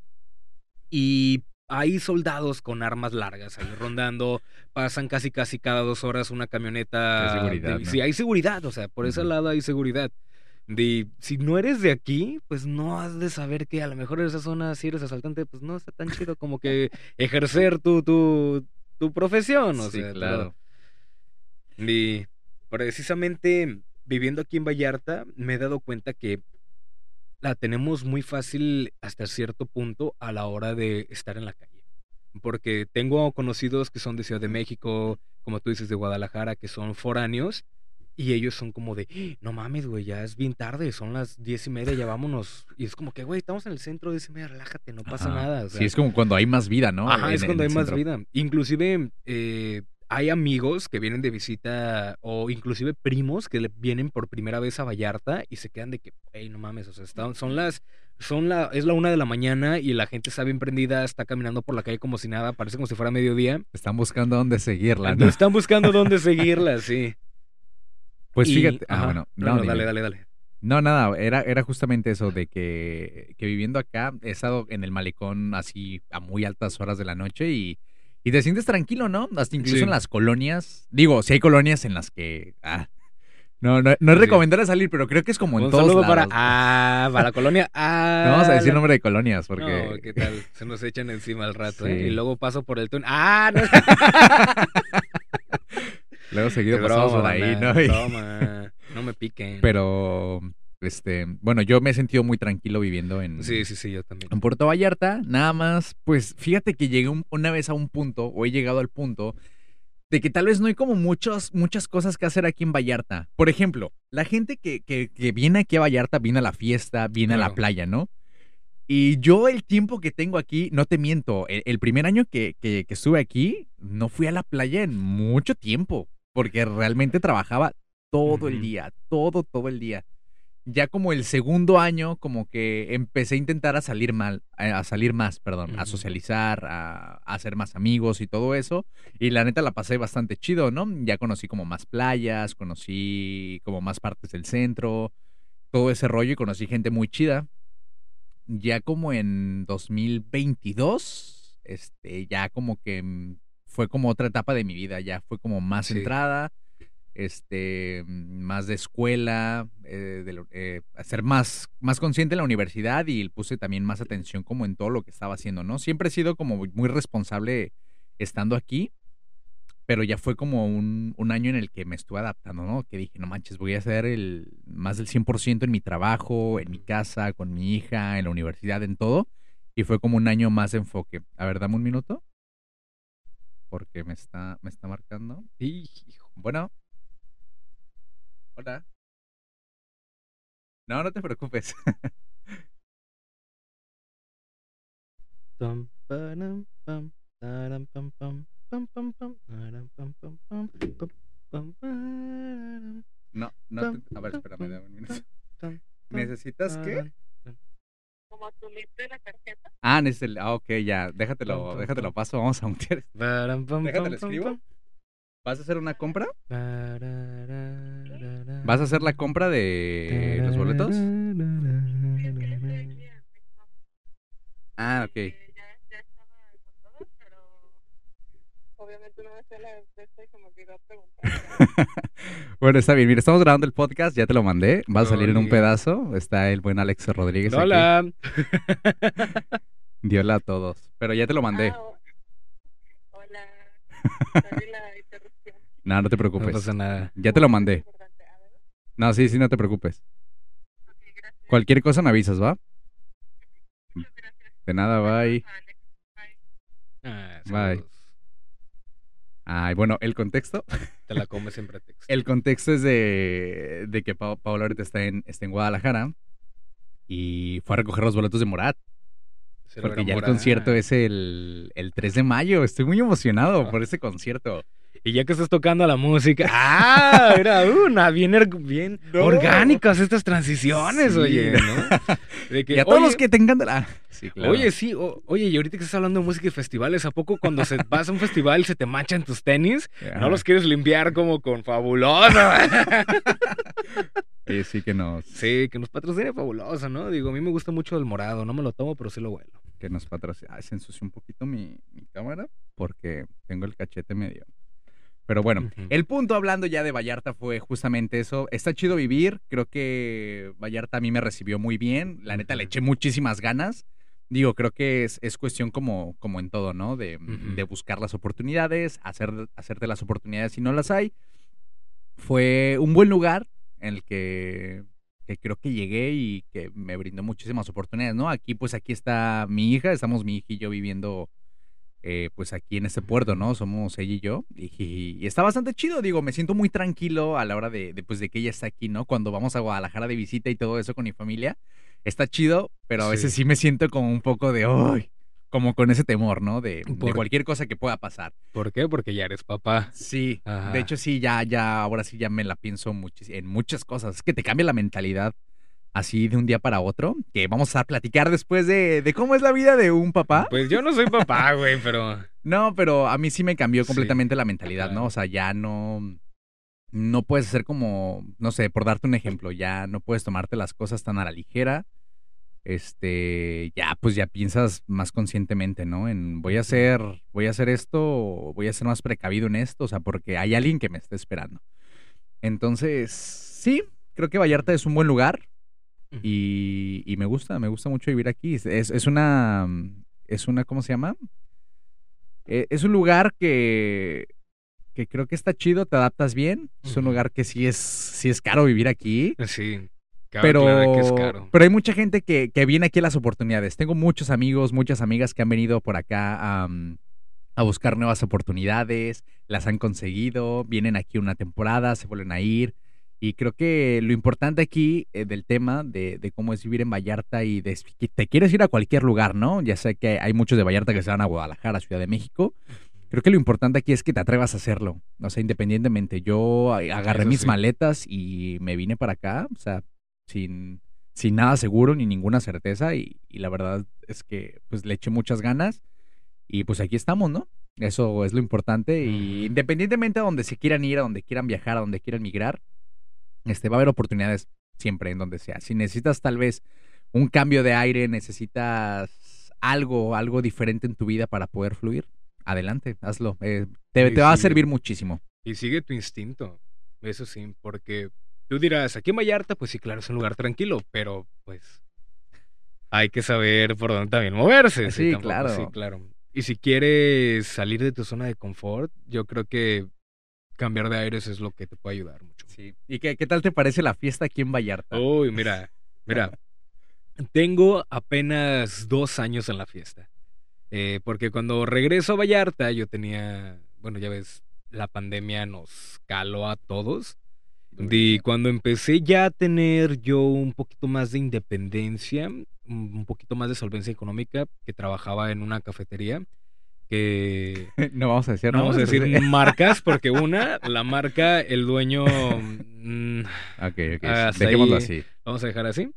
[SPEAKER 1] y hay soldados con armas largas ahí rondando, pasan casi casi cada dos horas una
[SPEAKER 2] Hay
[SPEAKER 1] camioneta
[SPEAKER 2] seguridad,
[SPEAKER 1] de...
[SPEAKER 2] ¿no?
[SPEAKER 1] Sí, hay seguridad, o sea, por ese
[SPEAKER 2] Ujú.
[SPEAKER 1] lado hay seguridad. De, si no eres de aquí, pues no has de saber que a lo mejor en esa zona, si eres asaltante, pues no está tan chido como que ejercer tu, tu, tu profesión, o
[SPEAKER 2] Sí,
[SPEAKER 1] sea, pero...
[SPEAKER 2] claro.
[SPEAKER 1] Y precisamente viviendo aquí en Vallarta, me he dado cuenta que la tenemos muy fácil hasta cierto punto a la hora de estar en la calle. porque tengo conocidos que son de Ciudad de México, como tú dices, de Guadalajara, que son foráneos, y ellos son como de, "Ah, no mames, güey, ya es bien tarde, son las diez y media, ya vámonos". Y es como que, güey, estamos en el centro, diez y media, relájate, no pasa
[SPEAKER 2] Ajá.
[SPEAKER 1] nada, o
[SPEAKER 2] Sí,
[SPEAKER 1] sea.
[SPEAKER 2] es como cuando hay más vida, ¿no?
[SPEAKER 1] Ajá,
[SPEAKER 2] En,
[SPEAKER 1] es
[SPEAKER 2] en
[SPEAKER 1] cuando
[SPEAKER 2] el
[SPEAKER 1] hay más
[SPEAKER 2] centro.
[SPEAKER 1] vida. Inclusive eh, hay amigos que vienen de visita o inclusive primos que le vienen por primera vez a Vallarta y se quedan de que, hey, no mames, o sea, están- son las, son la, es la una de la mañana y la gente está bien prendida, está caminando por la calle como si nada, parece como si fuera mediodía.
[SPEAKER 2] Están buscando dónde seguirla,
[SPEAKER 1] No
[SPEAKER 2] ¿no?
[SPEAKER 1] están buscando dónde seguirla, sí.
[SPEAKER 2] Pues
[SPEAKER 1] Y,
[SPEAKER 2] fíjate, ah,
[SPEAKER 1] ajá,
[SPEAKER 2] bueno,
[SPEAKER 1] no,
[SPEAKER 2] no,
[SPEAKER 1] no, dale,
[SPEAKER 2] dime.
[SPEAKER 1] dale, dale.
[SPEAKER 2] No, nada, era, era justamente eso de que, que viviendo acá he estado en el malecón así a muy altas horas de la noche y, y te sientes tranquilo, ¿no? Hasta incluso en
[SPEAKER 1] Sí,
[SPEAKER 2] las colonias. Digo, si hay colonias en las que... Ah, no, no, no es
[SPEAKER 1] sí, sí.
[SPEAKER 2] recomendable salir, pero creo que es como en
[SPEAKER 1] Un
[SPEAKER 2] todos
[SPEAKER 1] saludo para,
[SPEAKER 2] lados.
[SPEAKER 1] ah, para la colonia,
[SPEAKER 2] No vamos a
[SPEAKER 1] ah,
[SPEAKER 2] decir
[SPEAKER 1] la.
[SPEAKER 2] nombre de colonias
[SPEAKER 1] No,
[SPEAKER 2] porque...
[SPEAKER 1] ¿qué tal? Se nos echan encima al rato, ¿eh? Y
[SPEAKER 2] Sí.
[SPEAKER 1] luego paso por el túnel. ¡Ah! No.
[SPEAKER 2] Luego seguido
[SPEAKER 1] Es
[SPEAKER 2] pasamos
[SPEAKER 1] broma,
[SPEAKER 2] por ahí,
[SPEAKER 1] banda,
[SPEAKER 2] ¿no?
[SPEAKER 1] es
[SPEAKER 2] Y-
[SPEAKER 1] broma. No me piquen.
[SPEAKER 2] Pero, este, bueno, yo me he sentido muy tranquilo viviendo
[SPEAKER 1] Sí,
[SPEAKER 2] en,
[SPEAKER 1] sí, sí, yo también.
[SPEAKER 2] en Puerto Vallarta. Nada más, pues fíjate que llegué un- una vez a un punto, o he llegado al punto, de que tal vez no hay como muchos, muchas cosas que hacer aquí en Vallarta. Por ejemplo, la gente que, que, que viene aquí a Vallarta viene a la fiesta, viene a la
[SPEAKER 1] Claro.
[SPEAKER 2] playa, ¿no? Y yo el tiempo que tengo aquí, no te miento, el, el primer año que, que, que estuve aquí, no fui a la playa en mucho tiempo, porque realmente trabajaba todo el
[SPEAKER 1] Ujú.
[SPEAKER 2] día, todo, todo el día. Ya como el segundo año, como que empecé a intentar a salir mal, a salir más, perdón, a
[SPEAKER 1] Ujú.
[SPEAKER 2] socializar, a, a hacer más amigos y todo eso. Y la neta la pasé bastante chido, ¿no? Ya conocí como más playas, conocí como más partes del centro, todo ese rollo y conocí gente muy chida. Ya como en dos mil veintidós, este, ya como que mm, fue como otra etapa de mi vida, ya fue como más
[SPEAKER 1] Sí.
[SPEAKER 2] centrada, este, mm, más de escuela, eh, de lo- eh, ser más, más consciente en la universidad y puse también más atención como en todo lo que estaba haciendo, ¿no? Siempre he sido como muy responsable estando aquí, pero ya fue como un, un año en el que me estuve adaptando, ¿no? Que dije, no manches, voy a hacer el, más del cien por ciento en mi trabajo, en mi
[SPEAKER 1] Ujú.
[SPEAKER 2] casa, con mi hija, en la universidad, en todo. Y fue como un año más de enfoque. A ver, dame un minuto, porque me está, me está marcando.
[SPEAKER 1] Hijo.
[SPEAKER 2] Bueno, hola. No, no te preocupes.
[SPEAKER 1] Pam, param, pam, taram, pam, pam, pam, pam, pam, taram, pam, pam, pam, pam, pam, param,
[SPEAKER 2] No, no
[SPEAKER 1] pam,
[SPEAKER 2] te... A ver,
[SPEAKER 1] pam,
[SPEAKER 2] espérame,
[SPEAKER 1] pam,
[SPEAKER 2] dame un minuto.
[SPEAKER 1] pam, pam, pam,
[SPEAKER 2] ¿Necesitas qué?
[SPEAKER 1] taram, pam,
[SPEAKER 2] Ah, necesito... Ah, ok, ya.
[SPEAKER 1] pam,
[SPEAKER 2] Déjatelo,
[SPEAKER 1] pam,
[SPEAKER 2] déjatelo
[SPEAKER 1] pam,
[SPEAKER 2] paso. Vamos a mutear.
[SPEAKER 1] param, pam, pam,
[SPEAKER 2] Déjatelo
[SPEAKER 1] pam,
[SPEAKER 2] escribo.
[SPEAKER 1] pam.
[SPEAKER 2] ¿Vas a hacer una compra? ¿Vas a hacer la
[SPEAKER 1] Tararararara,
[SPEAKER 2] compra de los boletos?
[SPEAKER 1] tararararara.
[SPEAKER 2] Ah, ok. Bueno, está bien. Mira, estamos grabando el podcast, ya te lo mandé. Va a salir en un
[SPEAKER 1] Oli.
[SPEAKER 2] pedazo. Está el buen Alex Rodríguez aquí.
[SPEAKER 1] Hola.
[SPEAKER 2] Diola a todos. Pero ya te lo mandé. No, no te
[SPEAKER 1] No
[SPEAKER 2] preocupes.
[SPEAKER 1] pasa nada.
[SPEAKER 2] Ya te lo mandé. No, sí, sí, no te preocupes. Cualquier cosa me avisas, ¿va? De nada, bye.
[SPEAKER 1] Ah,
[SPEAKER 2] Bye.
[SPEAKER 1] saludos.
[SPEAKER 2] Ay, bueno, el contexto.
[SPEAKER 1] Te la comes en pretexto.
[SPEAKER 2] El contexto es de, de que Pa- Paola ahorita está en, está en Guadalajara y fue a recoger los boletos de Morat.
[SPEAKER 1] Se lo
[SPEAKER 2] Porque ya el
[SPEAKER 1] enamora.
[SPEAKER 2] concierto es el, el tres de mayo. Estoy muy emocionado
[SPEAKER 1] Ah.
[SPEAKER 2] por ese concierto.
[SPEAKER 1] Y ya que estás tocando la música. ¡Ah! Era una bien, er- bien
[SPEAKER 2] No.
[SPEAKER 1] orgánicas estas transiciones,
[SPEAKER 2] Sí.
[SPEAKER 1] oye, ¿no? De que,
[SPEAKER 2] Y a todos
[SPEAKER 1] oye,
[SPEAKER 2] los que te encantan. Ah, sí, claro.
[SPEAKER 1] Oye, sí, o- oye, y ahorita que estás hablando de música y festivales, ¿a poco cuando se vas a un festival y se te manchan tus tenis,
[SPEAKER 2] Ajá.
[SPEAKER 1] no los quieres limpiar como con Fabulosa?
[SPEAKER 2] Oye, sí que nos,
[SPEAKER 1] Sí, que nos patrocine Fabulosa, ¿no? Digo, a mí me gusta mucho el morado, no me lo tomo, pero sí lo huelo.
[SPEAKER 2] que nos patrocina. Ay, se ensució un poquito mi, mi cámara porque tengo el cachete medio. Pero bueno,
[SPEAKER 1] Ujú.
[SPEAKER 2] el punto hablando ya de Vallarta fue justamente eso. Está chido vivir. Creo que Vallarta a mí me recibió muy bien. La neta le
[SPEAKER 1] Ujú.
[SPEAKER 2] eché muchísimas ganas. Digo, creo que es, es cuestión como, como en todo, ¿no? De,
[SPEAKER 1] Ujú.
[SPEAKER 2] de buscar las oportunidades, hacer, hacerte las oportunidades si no las hay. Fue un buen lugar en el que, que creo que llegué y que me brindó muchísimas oportunidades, ¿no? Aquí, pues aquí está mi hija. Estamos mi hija y yo viviendo eh, pues aquí en este puerto, ¿no? Somos ella y yo. Y, y está bastante chido, digo, me siento muy tranquilo a la hora de, de, pues, de que ella está aquí, ¿no? Cuando vamos a Guadalajara de visita y todo eso con mi familia, está chido, pero a veces
[SPEAKER 1] Sí.
[SPEAKER 2] sí me siento como un poco de, ¡ay! Como con ese temor, ¿no? De, de
[SPEAKER 1] ¿Por,
[SPEAKER 2] cualquier cosa que pueda pasar.
[SPEAKER 1] ¿Por qué? Porque ya eres papá.
[SPEAKER 2] Sí, de
[SPEAKER 1] Ajá.
[SPEAKER 2] hecho sí, ya, ya, ahora sí ya me la pienso muchis- en muchas cosas. Es que te cambia la mentalidad así de un día para otro, que vamos a platicar después de, de cómo es la vida de un papá.
[SPEAKER 1] Pues yo no soy papá, güey, pero
[SPEAKER 2] No, pero a mí sí me cambió
[SPEAKER 1] sí,
[SPEAKER 2] completamente la mentalidad, ¿no? O
[SPEAKER 1] claro.
[SPEAKER 2] sea, ya no, no puedes hacer como, no sé, por darte un ejemplo, ya no puedes tomarte las cosas tan a la ligera. Este, ya, pues ya piensas más conscientemente, ¿no? En voy a
[SPEAKER 1] Ujú,
[SPEAKER 2] hacer, voy a hacer esto, o voy a ser más precavido en esto, o sea, porque hay alguien que me está esperando. Entonces, sí, creo que Vallarta es un buen lugar
[SPEAKER 1] ujú.
[SPEAKER 2] y, y me gusta, me gusta mucho vivir aquí. Es, es es una, es una, ¿cómo se llama? Eh, es un lugar que, que creo que está chido, te adaptas bien. Es un
[SPEAKER 1] Ujú.
[SPEAKER 2] lugar que sí es, sí es caro vivir aquí.
[SPEAKER 1] Sí, cabe aclarar que es
[SPEAKER 2] Pero,
[SPEAKER 1] caro.
[SPEAKER 2] pero hay mucha gente que, que viene aquí a las oportunidades. Tengo muchos amigos, muchas amigas que han venido por acá am, a buscar nuevas oportunidades, las han conseguido, vienen aquí una temporada, se vuelven a ir. Y creo que lo importante aquí eh, del tema de, de cómo es vivir en Vallarta y de si te quieres ir a cualquier lugar, ¿no? Ya sé que hay muchos de Vallarta que se van a Guadalajara, Ciudad de México. Creo que lo importante aquí es que te atrevas a hacerlo. O sea, independientemente, yo a- agarré
[SPEAKER 1] Eso
[SPEAKER 2] mis
[SPEAKER 1] sí.
[SPEAKER 2] maletas y me vine para acá, o sea, sin, sin nada seguro ni ninguna certeza. Y, y la verdad es que pues le eché muchas ganas y pues aquí estamos, ¿no? Eso es lo importante. Y
[SPEAKER 1] Ujú.
[SPEAKER 2] independientemente a donde se quieran ir, a donde quieran viajar, a donde quieran migrar, este, va a haber oportunidades siempre en donde sea. Si necesitas tal vez un cambio de aire, necesitas algo, algo diferente en tu vida para poder fluir, adelante, hazlo. Eh, te,
[SPEAKER 1] Y
[SPEAKER 2] te va a
[SPEAKER 1] sigue,
[SPEAKER 2] servir muchísimo.
[SPEAKER 1] y sigue tu instinto. Eso sí, porque tú dirás, aquí en Vallarta, pues sí, claro, es un lugar tranquilo, pero pues hay que saber por dónde también moverse, sí,
[SPEAKER 2] Sí,
[SPEAKER 1] tampoco, sí,
[SPEAKER 2] claro.
[SPEAKER 1] claro. Y si quieres salir de tu zona de confort, yo creo que cambiar de aires es lo que te puede ayudar mucho.
[SPEAKER 2] Sí. ¿Y qué, qué tal te parece la fiesta aquí en Vallarta?
[SPEAKER 1] Uy, mira, mira, tengo apenas dos años en la fiesta. Eh, porque cuando regreso a Vallarta, yo tenía, bueno, ya ves, la pandemia nos caló a todos. Y
[SPEAKER 2] Durísimo.
[SPEAKER 1] cuando empecé ya a tener yo un poquito más de independencia, un un poquito más de solvencia económica, que trabajaba en una cafetería, que
[SPEAKER 2] No vamos a decir
[SPEAKER 1] no vamos a
[SPEAKER 2] nombres,
[SPEAKER 1] decir
[SPEAKER 2] pero sí.
[SPEAKER 1] marcas, porque una, la marca, el dueño, mm,
[SPEAKER 2] Ok, ok, sí,
[SPEAKER 1] hasta
[SPEAKER 2] dejémoslo
[SPEAKER 1] ahí,
[SPEAKER 2] así.
[SPEAKER 1] vamos a dejar así.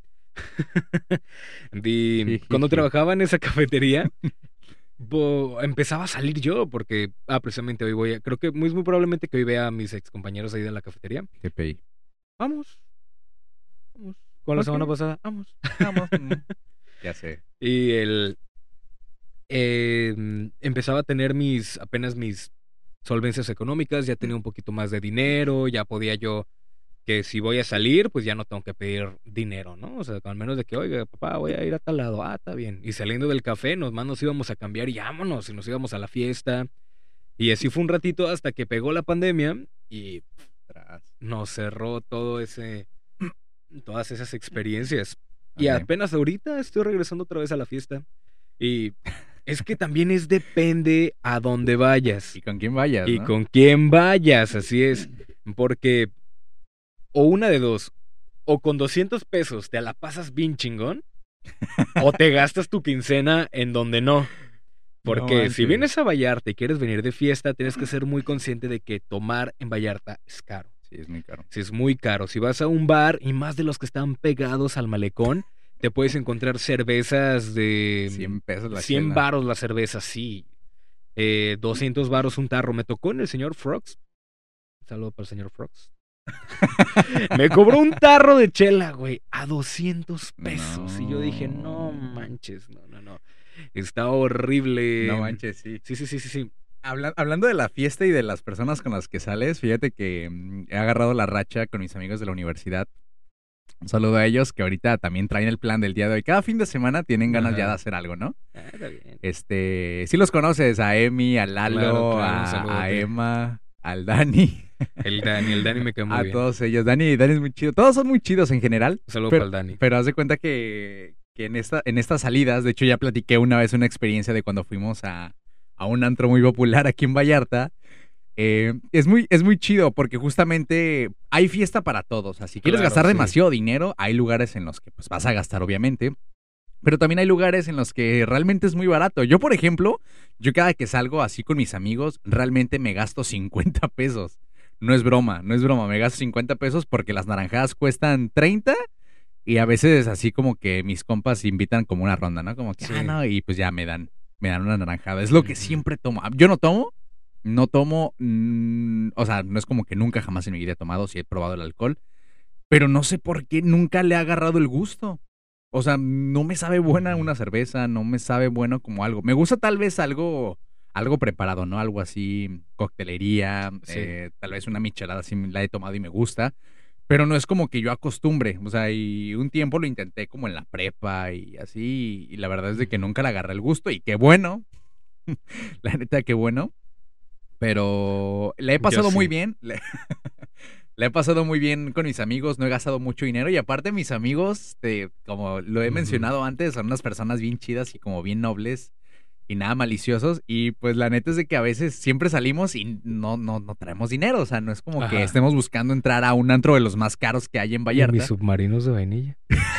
[SPEAKER 1] Y cuando
[SPEAKER 2] Jijiji.
[SPEAKER 1] trabajaba en esa cafetería, bo- empezaba a salir yo, porque, ah, precisamente hoy voy a, creo que muy, muy probablemente que hoy vea a mis ex compañeros ahí de la cafetería.
[SPEAKER 2] G P I.
[SPEAKER 1] Vamos, vamos. Con la
[SPEAKER 2] Ok,
[SPEAKER 1] semana pasada, vamos.
[SPEAKER 2] vamos. mm, Ya sé.
[SPEAKER 1] Y el, eh, empezaba a tener mis, apenas mis solvencias económicas, ya tenía un poquito más de dinero, ya podía yo, que si voy a salir, pues ya no tengo que pedir dinero, ¿no? O sea, al menos de que, oiga, papá, voy a ir a tal lado, ah, está bien. Y saliendo del café, nos más nos íbamos a cambiar y vámonos, y nos íbamos a la fiesta. Y así fue un ratito hasta que pegó la pandemia y
[SPEAKER 2] Tras.
[SPEAKER 1] nos cerró todo ese, todas esas experiencias. Y
[SPEAKER 2] Ok.
[SPEAKER 1] apenas ahorita estoy regresando otra vez a la fiesta. Y es que también es depende a dónde vayas
[SPEAKER 2] Y con quién vayas,
[SPEAKER 1] y
[SPEAKER 2] ¿no?
[SPEAKER 1] con quién vayas, así es. Porque, o una de dos, o con doscientos pesos te la pasas bien chingón, o te gastas tu quincena en donde no.
[SPEAKER 2] No
[SPEAKER 1] Porque si
[SPEAKER 2] manches.
[SPEAKER 1] vienes a Vallarta y quieres venir de fiesta, tienes que ser muy consciente de que tomar en Vallarta es caro.
[SPEAKER 2] Sí, es muy caro.
[SPEAKER 1] Si es muy caro. Si vas a un bar, y más de los que están pegados al malecón, te puedes encontrar cervezas de
[SPEAKER 2] cien pesos la
[SPEAKER 1] cien
[SPEAKER 2] chela.
[SPEAKER 1] varos la cerveza, sí. Eh, doscientos varos un tarro. Me tocó en el señor Frogs. Un saludo para el señor Frogs. Me cobró un tarro de chela, güey, a doscientos pesos. Y yo dije, no
[SPEAKER 2] No.
[SPEAKER 1] manches, no, no, no. Está
[SPEAKER 2] No
[SPEAKER 1] horrible.
[SPEAKER 2] manches, sí.
[SPEAKER 1] Sí, sí, sí, sí, sí.
[SPEAKER 2] Habla- hablando de la fiesta y de las personas con las que sales, fíjate que mm, he agarrado la racha con mis amigos de la universidad. Un saludo a ellos que ahorita también traen el plan del día de hoy. Cada fin de semana tienen ganas ya de
[SPEAKER 1] Ajá.
[SPEAKER 2] hacer algo, ¿no?
[SPEAKER 1] Ah, está bien.
[SPEAKER 2] Este, sí los conoces, a Emi, a
[SPEAKER 1] Claro,
[SPEAKER 2] Lalo,
[SPEAKER 1] claro, un
[SPEAKER 2] a, a
[SPEAKER 1] saludote.
[SPEAKER 2] Emma, al Dani,
[SPEAKER 1] El Dani, el Dani me cae muy
[SPEAKER 2] a
[SPEAKER 1] bien.
[SPEAKER 2] todos ellos. Dani, Dani es muy chido. Todos son muy chidos en general,
[SPEAKER 1] Un saludo
[SPEAKER 2] pero,
[SPEAKER 1] para el Dani.
[SPEAKER 2] pero haz de cuenta que, que en, esta, en estas salidas, de hecho ya platiqué una vez una experiencia de cuando fuimos a, a un antro muy popular aquí en Vallarta. Eh, es muy, es muy chido porque justamente hay fiesta para todos. O sea, si quieres
[SPEAKER 1] Claro,
[SPEAKER 2] gastar
[SPEAKER 1] sí.
[SPEAKER 2] demasiado dinero, hay lugares en los que pues vas a gastar, obviamente. Pero también hay lugares en los que realmente es muy barato. Yo, por ejemplo, yo cada que salgo así con mis amigos, realmente me gasto cincuenta pesos. No es broma, no es broma. Me gasto cincuenta pesos porque las naranjadas cuestan treinta y a veces así como que mis compas invitan como una ronda, ¿no? Como que,
[SPEAKER 1] Sí.
[SPEAKER 2] ah, no, y pues ya me dan, me dan una naranjada. Es lo que
[SPEAKER 1] Ujú.
[SPEAKER 2] siempre tomo. Yo no tomo, no tomo, mm, o sea, no es como que nunca jamás en mi vida he tomado, si he probado el alcohol, pero no sé por qué nunca le ha agarrado el gusto. O sea, no me sabe buena una cerveza, no me sabe bueno como algo. Me gusta tal vez algo, algo preparado, ¿no? Algo así, coctelería,
[SPEAKER 1] Sí.
[SPEAKER 2] eh, tal vez una michelada así la he tomado y me gusta, pero no es como que yo acostumbre. O sea, y un tiempo lo intenté como en la prepa y así, y la verdad es de que
[SPEAKER 1] Ujú.
[SPEAKER 2] nunca le agarré el gusto y qué bueno, la neta, qué bueno. Pero le he
[SPEAKER 1] Yo
[SPEAKER 2] pasado muy
[SPEAKER 1] sí.
[SPEAKER 2] bien. Le, le he pasado muy bien con mis amigos. No he gastado mucho dinero. Y aparte, mis amigos, te- como lo he
[SPEAKER 1] Ujú.
[SPEAKER 2] mencionado antes, son unas personas bien chidas y como bien nobles y nada maliciosos. Y pues la neta es de que a veces siempre salimos y no, no, no traemos dinero. O sea, no es como que
[SPEAKER 1] Ajá.
[SPEAKER 2] estemos buscando entrar a un antro de los más caros que hay en
[SPEAKER 1] Y mis
[SPEAKER 2] Vallarta.
[SPEAKER 1] submarinos de vainilla.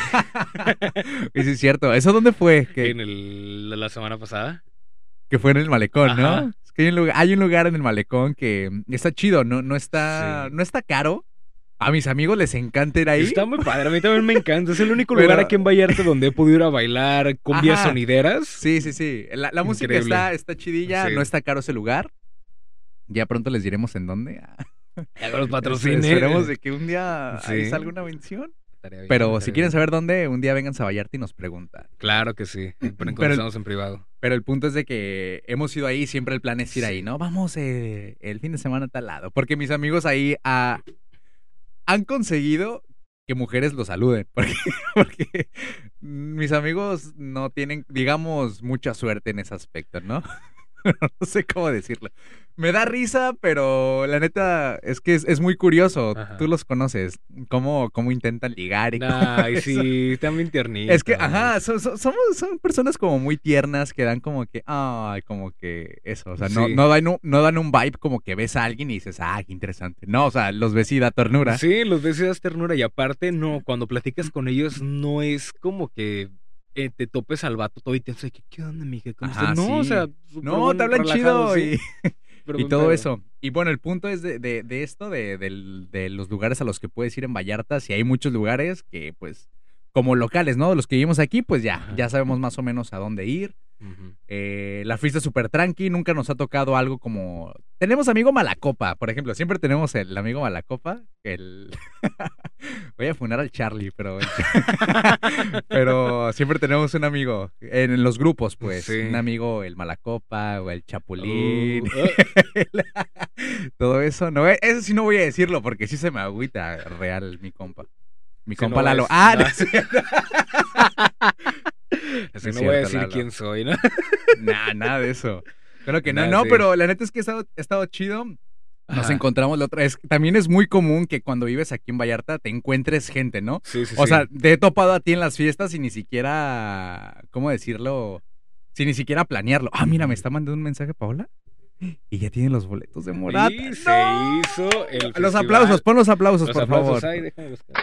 [SPEAKER 2] Y sí, es cierto. ¿Eso dónde fue? Que,
[SPEAKER 1] En el de la semana pasada.
[SPEAKER 2] que fue en el malecón, ¿no?
[SPEAKER 1] Ajá.
[SPEAKER 2] Es que hay un lugar, hay un lugar en el malecón que está chido, no, no está,
[SPEAKER 1] Sí.
[SPEAKER 2] no está caro. A mis amigos les encanta ir ahí.
[SPEAKER 1] Está muy padre, a mí también me encanta. Es el único
[SPEAKER 2] Pero-
[SPEAKER 1] lugar aquí en Vallarta donde he podido ir a bailar cumbias
[SPEAKER 2] Ajá.
[SPEAKER 1] sonideras.
[SPEAKER 2] Sí, sí, sí. La, la música
[SPEAKER 1] Increíble.
[SPEAKER 2] está, está chidilla,
[SPEAKER 1] Sí.
[SPEAKER 2] no está caro ese lugar. Ya pronto les diremos en dónde. Ah,
[SPEAKER 1] Ya con los
[SPEAKER 2] es-
[SPEAKER 1] patrocines.
[SPEAKER 2] Esperemos de que un día ahí
[SPEAKER 1] Sí.
[SPEAKER 2] salga una mención.
[SPEAKER 1] Estaría bien,
[SPEAKER 2] Pero
[SPEAKER 1] estaría
[SPEAKER 2] si quieren
[SPEAKER 1] bien.
[SPEAKER 2] saber dónde, un día vengan a Vallarta y nos preguntan.
[SPEAKER 1] Claro que sí. Pero
[SPEAKER 2] Pero el-
[SPEAKER 1] conversamos en privado.
[SPEAKER 2] Pero el punto es de que hemos ido ahí, siempre el plan es ir ahí,
[SPEAKER 1] Sí.
[SPEAKER 2] ¿no? Vamos eh, el fin de semana a tal lado. Porque mis amigos ahí ah, han conseguido que mujeres los saluden. Porque, porque mis amigos no tienen, digamos, mucha suerte en ese aspecto, ¿no? No sé cómo decirlo. Me da risa, pero la neta es que es, es muy curioso.
[SPEAKER 1] Ajá.
[SPEAKER 2] Tú los conoces, cómo, cómo intentan ligar y cómo
[SPEAKER 1] Ay,
[SPEAKER 2] eso.
[SPEAKER 1] sí, también tiernitos.
[SPEAKER 2] Es que, ajá, son, son, somos, son personas como muy tiernas que dan como que, ay, como que eso, o sea, no,
[SPEAKER 1] Sí.
[SPEAKER 2] no, dan un, no dan un vibe como que ves a alguien y dices, ah, qué interesante. No, o sea, los ves y da ternura.
[SPEAKER 1] Sí, los ves y das ternura. Y aparte, no, cuando platicas con ellos, no es como que eh, te topes al vato todo y te dices, ¿qué, qué onda, mija? ¿Cómo estás?
[SPEAKER 2] Ajá,
[SPEAKER 1] No,
[SPEAKER 2] sí.
[SPEAKER 1] o sea, súper
[SPEAKER 2] No,
[SPEAKER 1] buen-
[SPEAKER 2] te hablan
[SPEAKER 1] relajado,
[SPEAKER 2] chido
[SPEAKER 1] sí,
[SPEAKER 2] y,
[SPEAKER 1] pero
[SPEAKER 2] y
[SPEAKER 1] buen
[SPEAKER 2] todo
[SPEAKER 1] pedo.
[SPEAKER 2] eso. Y bueno, el punto es de, de, de esto, de, del- de los lugares a los que puedes ir en Vallarta. Si hay muchos lugares que, pues, como locales, ¿no? Los que vivimos aquí, pues ya,
[SPEAKER 1] Ajá.
[SPEAKER 2] ya sabemos más o menos a dónde ir.
[SPEAKER 1] Ujú.
[SPEAKER 2] Eh, la fiesta es súper tranqui, nunca nos ha tocado algo como... Tenemos amigo Malacopa, por ejemplo, siempre tenemos el amigo Malacopa, el... Voy a funar al Charlie, pero... pero siempre tenemos un amigo, en los grupos, pues,
[SPEAKER 1] Sí.
[SPEAKER 2] un amigo, el Malacopa o el Chapulín,
[SPEAKER 1] Uh, uh,
[SPEAKER 2] todo eso, no, eh, eso sí no voy a decirlo porque sí se me agüita real mi compa. Mi
[SPEAKER 1] Sí,
[SPEAKER 2] compa
[SPEAKER 1] no
[SPEAKER 2] Lalo.
[SPEAKER 1] es-
[SPEAKER 2] Ah,
[SPEAKER 1] no.
[SPEAKER 2] no es cierto.
[SPEAKER 1] así
[SPEAKER 2] No es
[SPEAKER 1] no voy a
[SPEAKER 2] cierto,
[SPEAKER 1] decir
[SPEAKER 2] Lalo.
[SPEAKER 1] quién soy, ¿no?
[SPEAKER 2] Nah, nada de eso. Claro que no,
[SPEAKER 1] Nah,
[SPEAKER 2] no,
[SPEAKER 1] sí.
[SPEAKER 2] pero la neta es que ha estado, ha estado chido. Nos
[SPEAKER 1] Ajá.
[SPEAKER 2] encontramos la otra vez. También es muy común que cuando vives aquí en Vallarta te encuentres gente, ¿no?
[SPEAKER 1] Sí, sí,
[SPEAKER 2] O
[SPEAKER 1] sí.
[SPEAKER 2] sea, te he topado a ti en las fiestas y ni siquiera, ¿cómo decirlo? Sin ni siquiera planearlo. Ah, mira, me está mandando un mensaje Paola y ya tienen los boletos de Morata.
[SPEAKER 1] Y se
[SPEAKER 2] ¡No!
[SPEAKER 1] hizo el
[SPEAKER 2] Los
[SPEAKER 1] festival.
[SPEAKER 2] aplausos, pon los aplausos,
[SPEAKER 1] Los
[SPEAKER 2] por
[SPEAKER 1] aplausos.
[SPEAKER 2] favor.
[SPEAKER 1] Ay, déjame buscar.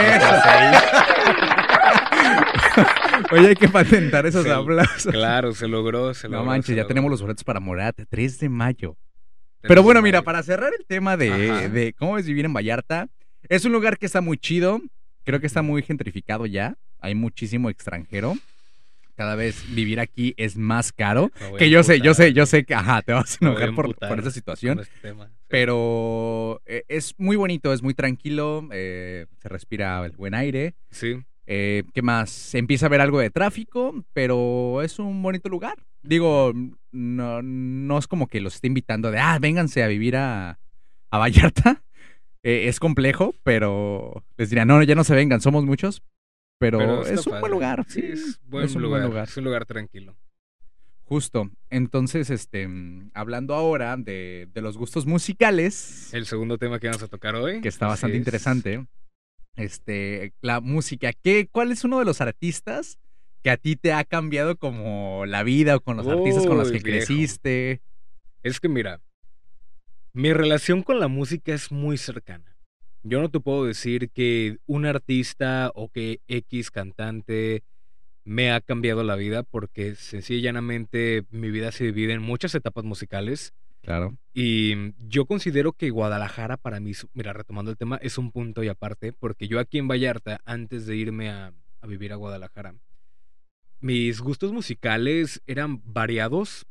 [SPEAKER 2] Eso. Oye, hay que patentar esos
[SPEAKER 1] Se-
[SPEAKER 2] aplausos.
[SPEAKER 1] Claro, se logró, se
[SPEAKER 2] No
[SPEAKER 1] logró.
[SPEAKER 2] manches,
[SPEAKER 1] se
[SPEAKER 2] ya
[SPEAKER 1] logró.
[SPEAKER 2] tenemos los boletos para Morata, tres de mayo.
[SPEAKER 1] Tres
[SPEAKER 2] Pero
[SPEAKER 1] de
[SPEAKER 2] bueno, mira,
[SPEAKER 1] mayo.
[SPEAKER 2] para cerrar el tema de,
[SPEAKER 1] Ajá.
[SPEAKER 2] de cómo es vivir en Vallarta, es un lugar que está muy chido, creo que está muy gentrificado ya, hay muchísimo extranjero, cada vez vivir aquí es más caro,
[SPEAKER 1] Me voy a
[SPEAKER 2] que yo sé, yo
[SPEAKER 1] emputar.
[SPEAKER 2] sé, yo sé que, ajá, te vas a
[SPEAKER 1] Me voy a
[SPEAKER 2] enojar por,
[SPEAKER 1] emputar
[SPEAKER 2] por esa situación,
[SPEAKER 1] con este tema. Sí.
[SPEAKER 2] pero eh, es muy bonito, es muy tranquilo, eh, se respira el buen aire.
[SPEAKER 1] Sí,
[SPEAKER 2] Eh, ¿Qué más? Se empieza a ver algo de tráfico, pero es un bonito lugar. Digo, no, no es como que los esté invitando de, ah, vénganse a vivir a, a Vallarta. Eh, es complejo, pero les diría, no, ya no se vengan, somos muchos. Pero,
[SPEAKER 1] pero está
[SPEAKER 2] es un
[SPEAKER 1] padre.
[SPEAKER 2] buen lugar,
[SPEAKER 1] Sí,
[SPEAKER 2] sí,
[SPEAKER 1] es, buen
[SPEAKER 2] es un
[SPEAKER 1] lugar,
[SPEAKER 2] buen lugar.
[SPEAKER 1] Es un lugar tranquilo.
[SPEAKER 2] Justo. Entonces, este, mm, hablando ahora de, de los gustos musicales,
[SPEAKER 1] El segundo tema que vamos a tocar hoy.
[SPEAKER 2] que está
[SPEAKER 1] así
[SPEAKER 2] bastante
[SPEAKER 1] es.
[SPEAKER 2] interesante. Este, la música. ¿Qué, ¿Cuál es uno de los artistas que a ti te ha cambiado como la vida o con los artistas con los
[SPEAKER 1] Uy,
[SPEAKER 2] que
[SPEAKER 1] viejo.
[SPEAKER 2] creciste.
[SPEAKER 1] Es que mira, mi relación con la música es muy cercana. Yo no te puedo decir que un artista o que X cantante me ha cambiado la vida porque sencilla y llanamente mi vida se divide en muchas etapas musicales
[SPEAKER 2] Claro.
[SPEAKER 1] y yo considero que Guadalajara para mí, su- mira, retomando el tema, es un punto y aparte porque yo aquí en Vallarta, antes de irme a, a vivir a Guadalajara, mis gustos musicales eran variados,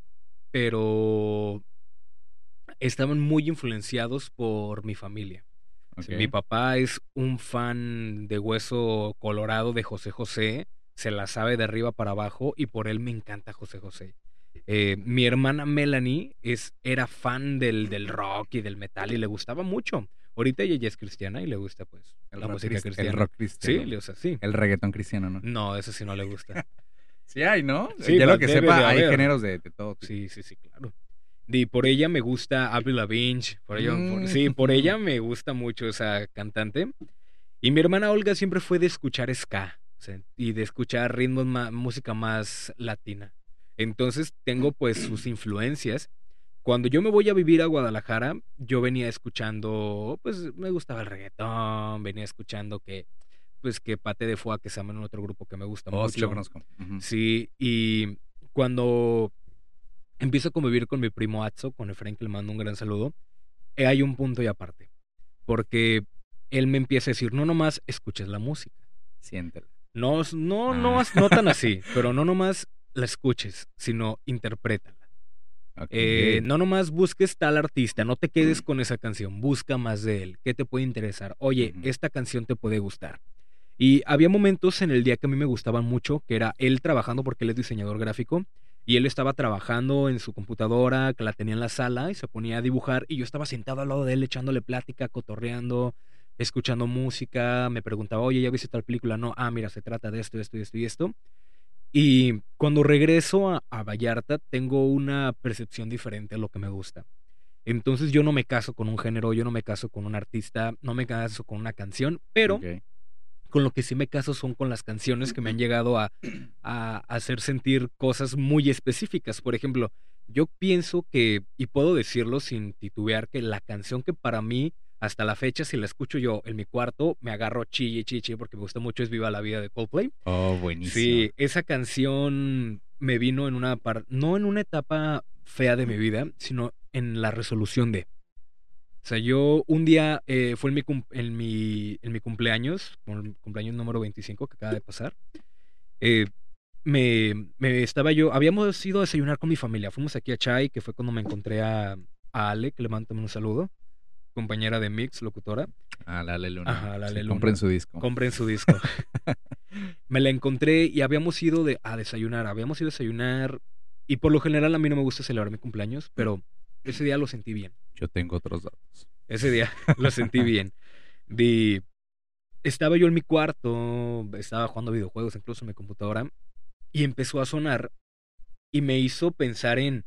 [SPEAKER 1] pero estaban muy influenciados por mi familia. O sea, mi
[SPEAKER 2] Ok.
[SPEAKER 1] papá es un fan de Hueso Colorado de José José, se la sabe de arriba para abajo y por él me encanta José José. Eh, mi hermana Melanie es, era fan del, del rock y del metal y le gustaba mucho. Ahorita ella ya es cristiana y le gusta pues
[SPEAKER 2] El
[SPEAKER 1] la
[SPEAKER 2] rock,
[SPEAKER 1] música
[SPEAKER 2] cris- el
[SPEAKER 1] cristiana.
[SPEAKER 2] rock
[SPEAKER 1] Sí,
[SPEAKER 2] cristiano.
[SPEAKER 1] le- o sea, sí.
[SPEAKER 2] El reggaetón cristiano, ¿no?
[SPEAKER 1] No, eso sí no le gusta.
[SPEAKER 2] Sí hay, ¿no?
[SPEAKER 1] Sí,
[SPEAKER 2] Ya
[SPEAKER 1] va,
[SPEAKER 2] lo que
[SPEAKER 1] debe de
[SPEAKER 2] sepa, hay
[SPEAKER 1] haber.
[SPEAKER 2] géneros de, de todo tipo.
[SPEAKER 1] Sí, sí, sí, claro. Y por ella me gusta Avril Lavigne, por ella, por-
[SPEAKER 2] Mm,
[SPEAKER 1] sí, por ella me gusta mucho esa cantante. Y mi hermana Olga siempre fue de escuchar ska, o sea, y de escuchar ritmos, ma- música más latina. Entonces tengo pues sus influencias. Cuando yo me voy a vivir a Guadalajara, yo venía escuchando, pues me gustaba el reggaetón, venía escuchando que, pues que Pate de Foix, que se llama en otro grupo que me gusta
[SPEAKER 2] Oh, sí lo
[SPEAKER 1] mucho.
[SPEAKER 2] conozco. Ujú.
[SPEAKER 1] Sí, y cuando empiezo a convivir con mi primo Atzo, con Efraín, que le mando un gran saludo, eh, hay un punto y aparte. Porque él me empieza a decir, no nomás escuches la música.
[SPEAKER 2] Siéntelo.
[SPEAKER 1] No, es- no, no,
[SPEAKER 2] Ah.
[SPEAKER 1] as- no tan así, pero no nomás la escuches, sino interprétala.
[SPEAKER 2] Ok.
[SPEAKER 1] Eh, no nomás busques tal artista, no te quedes con esa canción, busca más de él. ¿Qué te puede interesar? Oye,
[SPEAKER 2] Ujú.
[SPEAKER 1] esta canción te puede gustar. Y había momentos en el día que a mí me gustaban mucho, que era él trabajando porque él es diseñador gráfico, y él estaba trabajando en su computadora, que la tenía en la sala, y se ponía a dibujar, y yo estaba sentado al lado de él echándole plática, cotorreando, escuchando música, me preguntaba, oye, ¿ya viste tal película? No, ah, mira, se trata de esto, esto y esto y esto. Y cuando regreso a, a Vallarta, tengo una percepción diferente a lo que me gusta. Entonces yo no me caso con un género, yo no me caso con un artista, no me caso con una canción, pero
[SPEAKER 2] Ok.
[SPEAKER 1] con lo que sí me caso son con las canciones que me han llegado a, a hacer sentir cosas muy específicas. Por ejemplo, yo pienso que, y puedo decirlo sin titubear, que la canción que para mí, hasta la fecha, si la escucho yo en mi cuarto, me agarro chille, chille, chille, porque me gusta mucho, es Viva la Vida de Coldplay.
[SPEAKER 2] Oh, buenísimo.
[SPEAKER 1] Sí, esa canción me vino en una par- no en una etapa fea de mi vida, sino en la resolución de. O sea, yo un día eh, fue en mi, cum- en, mi, en mi cumpleaños, con el cumpleaños número veinticinco que acaba de pasar. eh, me, me estaba yo, habíamos ido a desayunar con mi familia. Fuimos aquí a Chai, que fue cuando me encontré a, a Ale, que le mando también un saludo, compañera de Mix, locutora.
[SPEAKER 2] Ah, la Ale Luna.
[SPEAKER 1] Ajá, la
[SPEAKER 2] Sí,
[SPEAKER 1] Ale Luna.
[SPEAKER 2] compren su disco.
[SPEAKER 1] Compren su disco. Me la encontré y habíamos ido de, a desayunar. Habíamos ido a desayunar. Y por lo general a mí no me gusta celebrar mi cumpleaños, pero ese día lo sentí bien.
[SPEAKER 2] Yo tengo otros datos.
[SPEAKER 1] Ese día lo sentí bien. De, estaba yo en mi cuarto, estaba jugando videojuegos incluso en mi computadora, y empezó a sonar y me hizo pensar en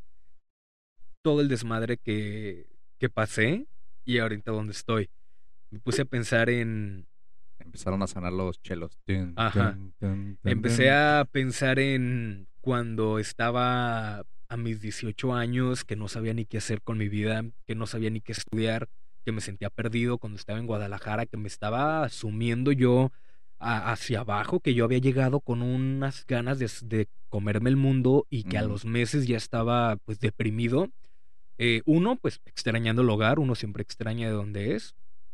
[SPEAKER 1] todo el desmadre que, que pasé y ahorita donde estoy. Me puse a pensar en...
[SPEAKER 2] Empezaron a sonar los chelos. Tun,
[SPEAKER 1] Ajá.
[SPEAKER 2] tun, tun, tun,
[SPEAKER 1] Empecé
[SPEAKER 2] tun.
[SPEAKER 1] a pensar en cuando estaba a mis dieciocho años, que no sabía ni qué hacer con mi vida, que no sabía ni qué estudiar, que me sentía perdido cuando estaba en Guadalajara, que me estaba asumiendo yo a- hacia abajo, que yo había llegado con unas ganas de, de comerme el mundo y que a
[SPEAKER 2] Ujú.
[SPEAKER 1] los meses ya estaba pues deprimido. Eh, uno, pues extrañando el hogar, uno siempre extraña de dónde es.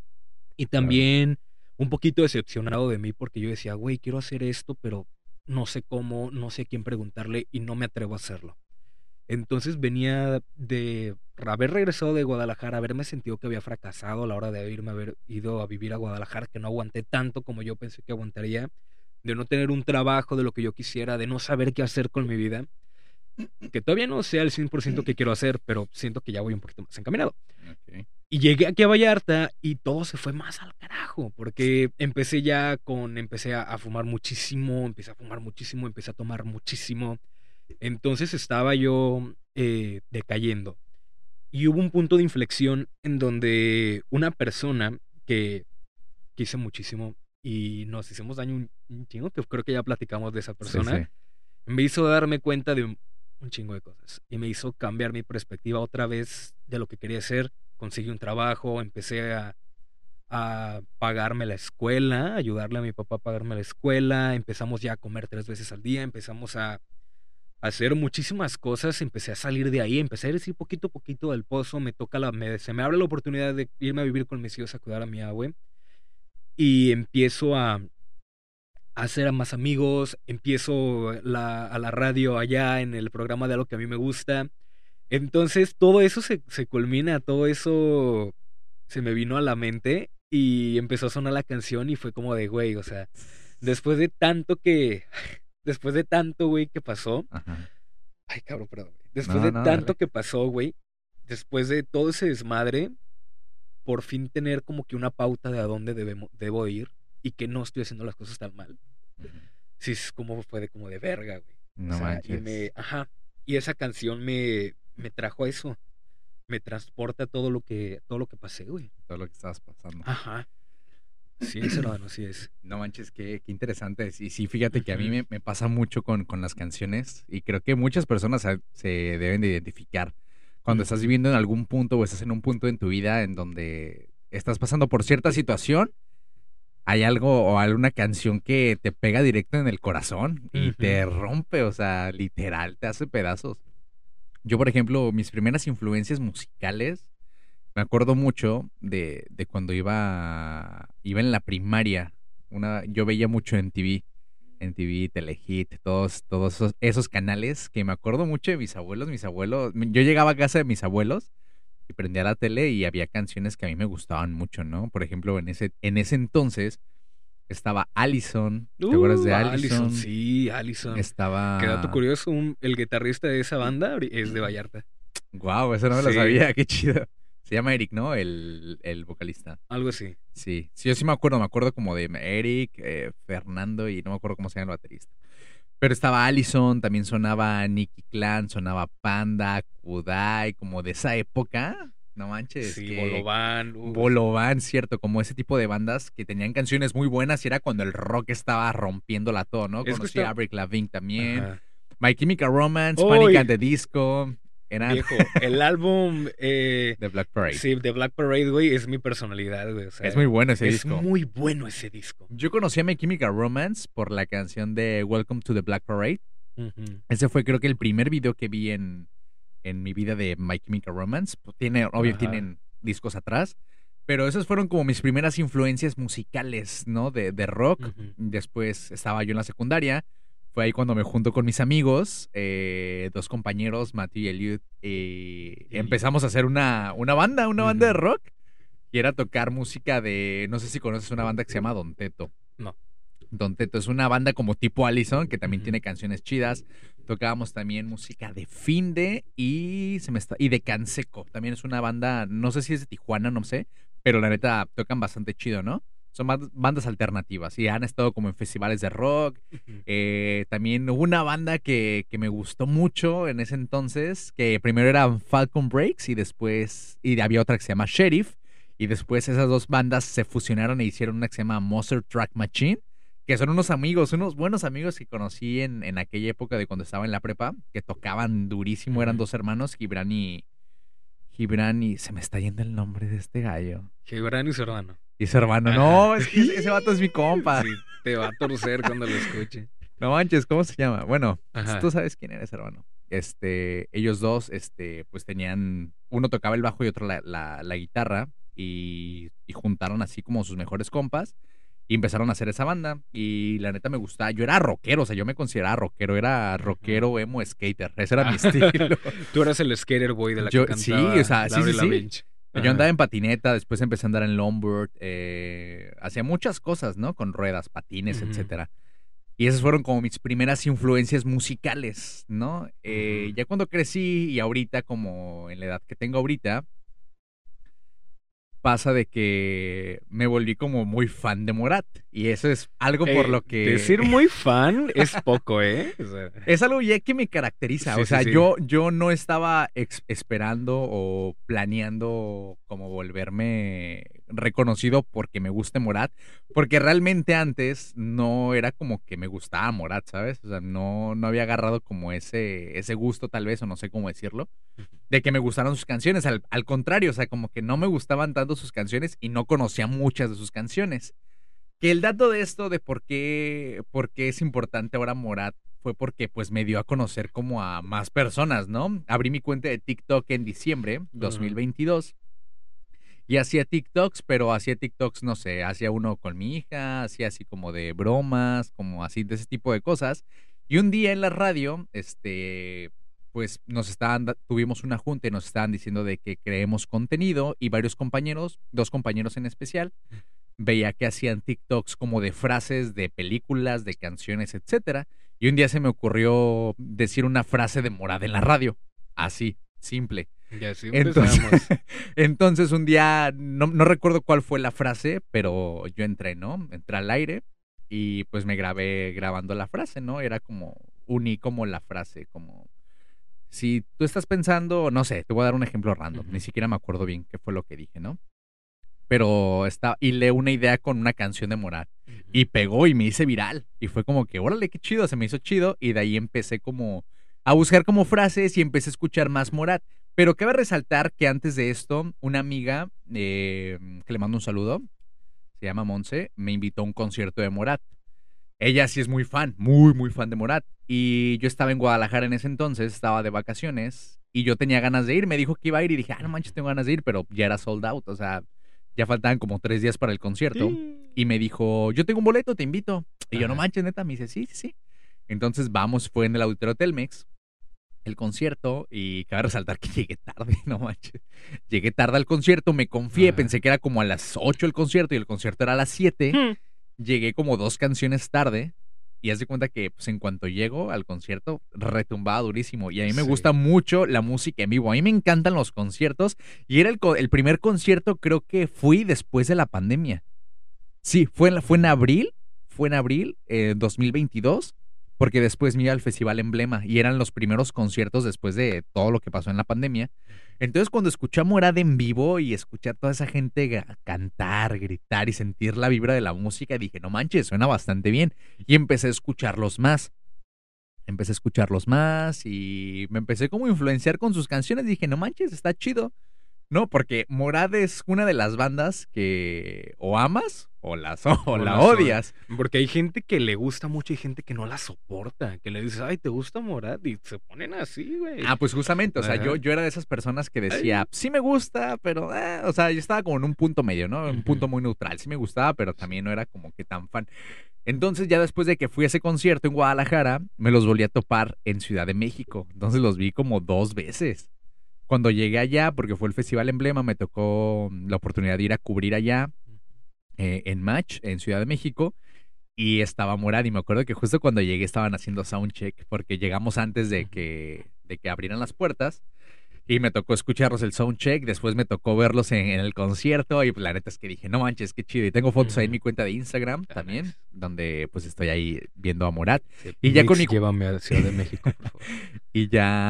[SPEAKER 1] Y
[SPEAKER 2] Claro.
[SPEAKER 1] también un poquito decepcionado de mí porque yo decía, güey, quiero hacer esto, pero no sé cómo, no sé a quién preguntarle y no me atrevo a hacerlo. Entonces venía de haber regresado de Guadalajara, haberme sentido que había fracasado a la hora de irme a haber ido a vivir a Guadalajara, que no aguanté tanto como yo pensé que aguantaría, de no tener un trabajo de lo que yo quisiera, de no saber qué hacer con mi vida, que todavía no sé al cien por ciento qué quiero hacer, pero siento que ya voy un poquito más encaminado.
[SPEAKER 2] Ok.
[SPEAKER 1] Y llegué aquí a Vallarta y todo se fue más al carajo, porque empecé ya con, empecé a, a fumar muchísimo, empecé a fumar muchísimo, empecé a tomar muchísimo. Entonces estaba yo eh, decayendo. Y hubo un punto de inflexión en donde una persona que quise muchísimo y nos hicimos daño un, un chingo, que creo que ya platicamos de esa
[SPEAKER 2] Sí,
[SPEAKER 1] persona,
[SPEAKER 2] sí.
[SPEAKER 1] me hizo darme cuenta de un, un chingo de cosas. Y me hizo cambiar mi perspectiva otra vez de lo que quería hacer. Conseguí un trabajo, empecé a, a pagarme la escuela, ayudarle a mi papá a pagarme la escuela. Empezamos ya a comer tres veces al día, empezamos a hacer muchísimas cosas, empecé a salir de ahí, empecé a ir poquito a poquito del pozo, me toca la, me, se me abre la oportunidad de irme a vivir con mis hijos a cuidar a mi abue y empiezo a, a hacer a más amigos, empiezo la, a la radio allá en el programa de algo que a mí me gusta, entonces todo eso se, se culmina, todo eso se me vino a la mente y empezó a sonar la canción y fue como de, güey, o sea, después de tanto que, después de tanto, güey, que pasó,
[SPEAKER 2] Ajá.
[SPEAKER 1] ay, cabrón, perdón, güey. Después
[SPEAKER 2] No,
[SPEAKER 1] de
[SPEAKER 2] no,
[SPEAKER 1] tanto
[SPEAKER 2] dale.
[SPEAKER 1] que pasó, güey, después de todo ese desmadre, por fin tener como que una pauta de a dónde debemos, debo ir y que no estoy haciendo las cosas tan mal.
[SPEAKER 2] Ujú.
[SPEAKER 1] Sí, es como fue de como de verga, güey. O
[SPEAKER 2] No
[SPEAKER 1] sea, y
[SPEAKER 2] manches.
[SPEAKER 1] me, ajá, y esa canción me, me trajo a eso, me transporta todo lo que, todo lo que pasé, güey.
[SPEAKER 2] Todo lo que estabas pasando.
[SPEAKER 1] Ajá, sí es, hermano, sí es.
[SPEAKER 2] No manches, qué, qué interesante. Y sí, fíjate que a mí
[SPEAKER 1] Ujú,
[SPEAKER 2] me, me pasa mucho con, con las canciones y creo que muchas personas se, se deben de identificar cuando estás
[SPEAKER 1] ujú,
[SPEAKER 2] viviendo en algún punto o estás en un punto en tu vida en donde estás pasando por cierta situación, hay algo o alguna canción que te pega directo en el corazón y
[SPEAKER 1] ujú,
[SPEAKER 2] te rompe, o sea, literal, te hace pedazos. Yo, por ejemplo, mis primeras influencias musicales, me acuerdo mucho de, de cuando iba, iba en la primaria. Una, yo veía mucho en T V, en T V, Telehit, todos, todos esos, esos canales que me acuerdo mucho de mis abuelos. Mis abuelos, yo llegaba a casa de mis abuelos y prendía la tele y había canciones que a mí me gustaban mucho, ¿no? Por ejemplo, en ese, en ese entonces estaba Allison. ¿Te acuerdas
[SPEAKER 1] Uh,
[SPEAKER 2] de
[SPEAKER 1] Allison,
[SPEAKER 2] Allison?
[SPEAKER 1] sí, Allison. Qué dato
[SPEAKER 2] Estaba...
[SPEAKER 1] curioso, un- el guitarrista de esa banda es de Vallarta.
[SPEAKER 2] Wow, eso no me lo
[SPEAKER 1] Sí,
[SPEAKER 2] sabía, qué chido. Se llama Eric, ¿no? El, el vocalista.
[SPEAKER 1] algo así.
[SPEAKER 2] Sí, sí, yo sí me acuerdo, me acuerdo como de Eric, eh, Fernando y no me acuerdo cómo se llama el baterista. Pero estaba Allison, también sonaba Nicky Clan, sonaba Panda, Kudai, como de esa época. No manches,
[SPEAKER 1] Sí,
[SPEAKER 2] que
[SPEAKER 1] Bolovan. Uh,
[SPEAKER 2] Bolovan, cierto, como ese tipo de bandas que tenían canciones muy buenas y era cuando el rock estaba rompiéndola todo, ¿no?
[SPEAKER 1] es que
[SPEAKER 2] Conocí a
[SPEAKER 1] está.
[SPEAKER 2] Avril Lavigne también,
[SPEAKER 1] Ajá.
[SPEAKER 2] My Chemical Romance, Panic at
[SPEAKER 1] ¡Uy!
[SPEAKER 2] the Disco, eran
[SPEAKER 1] Viejo, el álbum eh,
[SPEAKER 2] de Black Parade.
[SPEAKER 1] sí, de Black Parade, güey, es mi personalidad, güey. O
[SPEAKER 2] Es
[SPEAKER 1] sea,
[SPEAKER 2] muy bueno ese
[SPEAKER 1] es
[SPEAKER 2] disco.
[SPEAKER 1] muy bueno ese disco.
[SPEAKER 2] Yo conocí a My Chemical Romance por la canción de Welcome to the Black Parade.
[SPEAKER 1] Ujú,
[SPEAKER 2] Ese fue creo que el primer video que vi en, en mi vida de My Chemical Romance. Pues, tiene, obvio,
[SPEAKER 1] ajá.
[SPEAKER 2] tienen discos atrás. Pero esas fueron como mis primeras influencias musicales, ¿no? De, de rock.
[SPEAKER 1] Ujú,
[SPEAKER 2] Después estaba yo en la secundaria. Fue ahí cuando me junto con mis amigos, eh, dos compañeros, Matthew y Eliud, y
[SPEAKER 1] Eliud.
[SPEAKER 2] empezamos a hacer una, una banda, una banda de
[SPEAKER 1] Ujú,
[SPEAKER 2] rock. Y era tocar música de, no sé si conoces una banda que se llama Don Teto.
[SPEAKER 1] no.
[SPEAKER 2] Don Teto es una banda como tipo Allison, que también
[SPEAKER 1] Ujú,
[SPEAKER 2] tiene canciones chidas. Tocábamos también música de Finde y se me está y de Canseco. También es una banda, no sé si es de Tijuana, no sé, pero la neta tocan bastante chido, ¿no? Son band- bandas alternativas y han estado como en festivales de rock.
[SPEAKER 1] ujú.
[SPEAKER 2] Eh, también hubo una banda que, que me gustó mucho en ese entonces, que primero eran Falcon Breaks y después, y había otra que se llama Sheriff. Y después esas dos bandas se fusionaron e hicieron una que se llama Monster Truck Machine, que son unos amigos, unos buenos amigos que conocí en, en aquella época de cuando estaba en la prepa, que tocaban durísimo, eran
[SPEAKER 1] Ujú.
[SPEAKER 2] dos hermanos, Gibran y... Gibran y... Se me está yendo el nombre de este gallo.
[SPEAKER 1] Gibran y su hermano.
[SPEAKER 2] Y su hermano,
[SPEAKER 1] Ajá.
[SPEAKER 2] no, es que ese, ese vato es mi compa.
[SPEAKER 1] Sí, te va a torcer cuando lo escuche.
[SPEAKER 2] No manches, ¿cómo se llama? Bueno, tú
[SPEAKER 1] Ajá.
[SPEAKER 2] sabes quién eres, hermano. Este, ellos dos, este, pues tenían, uno tocaba el bajo y otro la, la, la guitarra y, y juntaron así como sus mejores compas y empezaron a hacer esa banda y la neta me gustaba, yo era rockero, o sea, yo me consideraba rockero, era
[SPEAKER 1] Ujú.
[SPEAKER 2] rockero, emo, skater, ese era mi
[SPEAKER 1] Ah,
[SPEAKER 2] estilo.
[SPEAKER 1] tú eras el skater boy de la que
[SPEAKER 2] Yo, sí, o
[SPEAKER 1] cantaba
[SPEAKER 2] sea, sí, sí,
[SPEAKER 1] Avril
[SPEAKER 2] sí.
[SPEAKER 1] Lavigne.
[SPEAKER 2] Yo andaba
[SPEAKER 1] Ajá.
[SPEAKER 2] en patineta, después empecé a andar en longboard, eh, hacía muchas cosas, ¿no? Con ruedas, patines,
[SPEAKER 1] Ujú,
[SPEAKER 2] etcétera. Y esas fueron como mis primeras influencias musicales, ¿no? Eh,
[SPEAKER 1] ujú.
[SPEAKER 2] ya cuando crecí y ahorita, como en la edad que tengo ahorita, pasa de que me volví como muy fan de Morat. Y eso es algo por
[SPEAKER 1] Eh,
[SPEAKER 2] lo que...
[SPEAKER 1] decir muy fan es poco, ¿eh? O sea,
[SPEAKER 2] Es algo ya que me caracteriza.
[SPEAKER 1] sí,
[SPEAKER 2] O
[SPEAKER 1] sí,
[SPEAKER 2] sea,
[SPEAKER 1] sí.
[SPEAKER 2] yo, yo no estaba ex- esperando o planeando como volverme reconocido porque me guste Morat, porque realmente antes no era como que me gustaba Morat, ¿sabes? O sea, no, no había agarrado como ese, ese gusto tal vez, o no sé cómo decirlo, de que me gustaran sus canciones. Al, al contrario, o sea, como que no me gustaban tanto sus canciones y no conocía muchas de sus canciones. Que el dato de esto de por qué, por qué es importante ahora Morat fue porque pues me dio a conocer como a más personas, ¿no? Abrí mi cuenta de TikTok en diciembre dos mil veintidós y hacía TikToks, pero hacía TikToks, no sé, hacía uno con mi hija, hacía así como de bromas, como así de ese tipo de cosas. Y un día en la radio, este, pues nos estaban, da- tuvimos una junta y nos estaban diciendo de que creemos contenido y varios compañeros, dos compañeros en especial, veía que hacían TikToks como de frases de películas, de canciones, etcétera. Y un día se me ocurrió decir una frase de Morad en la radio. Así, simple.
[SPEAKER 1] Y así
[SPEAKER 2] Entonces,
[SPEAKER 1] empezamos.
[SPEAKER 2] entonces un día, no, no recuerdo cuál fue la frase, pero yo entré, ¿no? Entré al aire y pues me grabé grabando la frase, ¿no? Era como, uní como la frase, como, si tú estás pensando, no sé, te voy a dar un ejemplo random, ni
[SPEAKER 1] Ujú.
[SPEAKER 2] siquiera me acuerdo bien qué fue lo que dije, ¿no? Pero está, y le una idea con una canción de Morat.
[SPEAKER 1] Ujú.
[SPEAKER 2] Y pegó y me hice viral. Y fue como que, órale, qué chido, se me hizo chido. Y de ahí empecé como a buscar como frases y empecé a escuchar más Morat. Pero cabe resaltar que antes de esto, una amiga, eh, que le mando un saludo, se llama Monse, me invitó a un concierto de Morat. Ella sí es muy fan, muy, muy fan de Morat. Y yo estaba en Guadalajara en ese entonces, estaba de vacaciones. Y yo tenía ganas de ir, me dijo que iba a ir y dije, ah, no manches, tengo ganas de ir, pero ya era sold out, o sea, ya faltaban como tres días para el concierto.
[SPEAKER 1] Sí.
[SPEAKER 2] Y me dijo, yo tengo un boleto, te invito. Y yo, no
[SPEAKER 1] Ajá.
[SPEAKER 2] manches, neta, me dice, sí, sí, sí. Entonces vamos, fue en el Auditorio Telmex, el concierto, y cabe resaltar que llegué tarde, no manches. Llegué tarde al concierto, me confié,
[SPEAKER 1] Ajá.
[SPEAKER 2] pensé que era como a las ocho el concierto y el concierto era a las siete.
[SPEAKER 1] Hmm.
[SPEAKER 2] Llegué como dos canciones tarde y haz de cuenta que pues en cuanto llego al concierto retumbaba durísimo y a mí me gusta
[SPEAKER 1] Sí.
[SPEAKER 2] mucho la música en vivo, a mí me encantan los conciertos y era el, co- el primer concierto creo que fui después de la pandemia. Sí, fue en, la- fue en abril, fue en abril eh, dos mil veintidós, porque después me iba al Festival Emblema y eran los primeros conciertos después de todo lo que pasó en la pandemia. Entonces, cuando escuché a Morad en vivo y escuché a toda esa gente ga- cantar, gritar y sentir la vibra de la música, dije, no manches, suena bastante bien. Y empecé a escucharlos más. Empecé a escucharlos más y me empecé como a influenciar con sus canciones. Dije, no manches, está chido. No, porque Morad es una de las bandas que o amas o, las, o
[SPEAKER 1] No
[SPEAKER 2] la
[SPEAKER 1] la son.
[SPEAKER 2] odias.
[SPEAKER 1] Porque hay gente que le gusta mucho y gente que no la soporta. Que le dices, ay, ¿te gusta Morat? Y se ponen así, güey.
[SPEAKER 2] Ah, pues justamente, o sea, yo,
[SPEAKER 1] Ajá.
[SPEAKER 2] yo era de esas personas que decía,
[SPEAKER 1] Ay.
[SPEAKER 2] sí me gusta, pero, eh", o sea, yo estaba como en un punto medio, ¿no? Un
[SPEAKER 1] Ujú.
[SPEAKER 2] punto muy neutral. Sí me gustaba, pero
[SPEAKER 1] Sí.
[SPEAKER 2] también no era como que tan fan. Entonces, ya después de que fui a ese concierto en Guadalajara, me los volví a topar en Ciudad de México. Entonces los vi como dos veces. Cuando llegué allá, porque fue el Festival Emblema, me tocó mm, la oportunidad de ir a cubrir allá eh, en Match, en Ciudad de México. Y estaba Morad y me acuerdo que justo cuando llegué estaban haciendo soundcheck porque llegamos antes de
[SPEAKER 1] Ujú.
[SPEAKER 2] que, de que abrieran las puertas y me tocó escucharlos el soundcheck, después me tocó verlos en, en el concierto y pues, la neta es que dije, no manches, qué chido. Y tengo fotos ahí en
[SPEAKER 1] Ujú.
[SPEAKER 2] mi cuenta de Instagram
[SPEAKER 1] Ah,
[SPEAKER 2] también,
[SPEAKER 1] nice.
[SPEAKER 2] donde pues estoy ahí viendo a Morad.
[SPEAKER 1] Sí,
[SPEAKER 2] Y ya con
[SPEAKER 1] Mix,
[SPEAKER 2] mi,
[SPEAKER 1] llévame a Ciudad de México, por favor.
[SPEAKER 2] y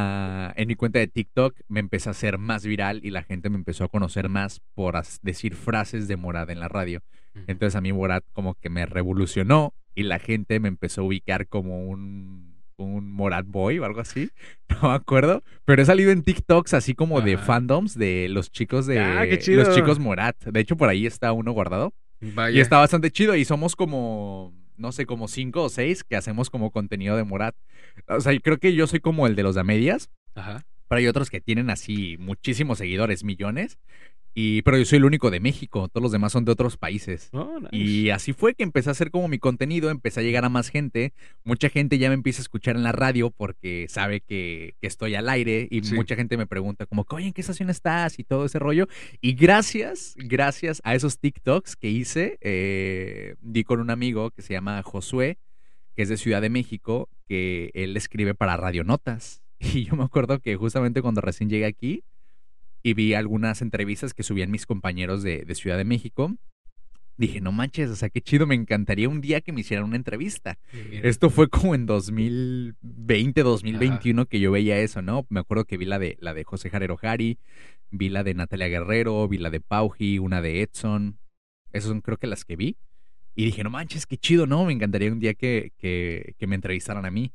[SPEAKER 2] ya en mi cuenta de TikTok me empecé a hacer más viral y la gente me empezó a conocer más por as- decir frases de Morad en la radio.
[SPEAKER 1] Ujú.
[SPEAKER 2] Entonces a mí Morad como que me revolucionó y la gente me empezó a ubicar como un, un Morad Boy o algo así. No me acuerdo. Pero he salido en TikToks así como de
[SPEAKER 1] Ajá.
[SPEAKER 2] fandoms de los chicos
[SPEAKER 1] Ah, qué
[SPEAKER 2] de los
[SPEAKER 1] chido.
[SPEAKER 2] chicos Morad. De hecho, por ahí está uno guardado. Y
[SPEAKER 1] Vaya.
[SPEAKER 2] está bastante chido. Y somos como, no sé, como cinco o seis que hacemos como contenido de Morad. O sea, yo creo que yo soy como el de los de a medias.
[SPEAKER 1] Ajá.
[SPEAKER 2] Pero hay otros que tienen así muchísimos seguidores, millones. Y, pero yo soy el único de México, todos los demás son de otros países.
[SPEAKER 1] Oh, nice.
[SPEAKER 2] Y así fue que empecé a hacer como mi contenido, empecé a llegar a más gente. Mucha gente ya me empieza a escuchar en la radio porque sabe que, que estoy al aire y
[SPEAKER 1] Sí.
[SPEAKER 2] mucha gente me pregunta como, oye, ¿en qué estación estás? Y todo ese rollo. Y gracias, gracias a esos TikToks que hice, eh, di con un amigo que se llama Josué, que es de Ciudad de México, que él escribe para Radionotas. Y yo me acuerdo que justamente cuando recién llegué aquí y vi algunas entrevistas que subían mis compañeros de, de Ciudad de México, Dije, no manches, o sea, qué chido, me encantaría un día que me hicieran una entrevista.
[SPEAKER 1] Y mira,
[SPEAKER 2] Esto fue como en dos mil veinte, dos mil
[SPEAKER 1] ajá,
[SPEAKER 2] veintiuno que yo veía eso, ¿no? Me acuerdo que vi la de, la de José Jarero Jari, vi la de Natalia Guerrero, vi la de Pauji, una de Edson. Esas son creo que las que vi. Y dije, no manches, qué chido, ¿no? Me encantaría un día que, que, que me entrevistaran a mí.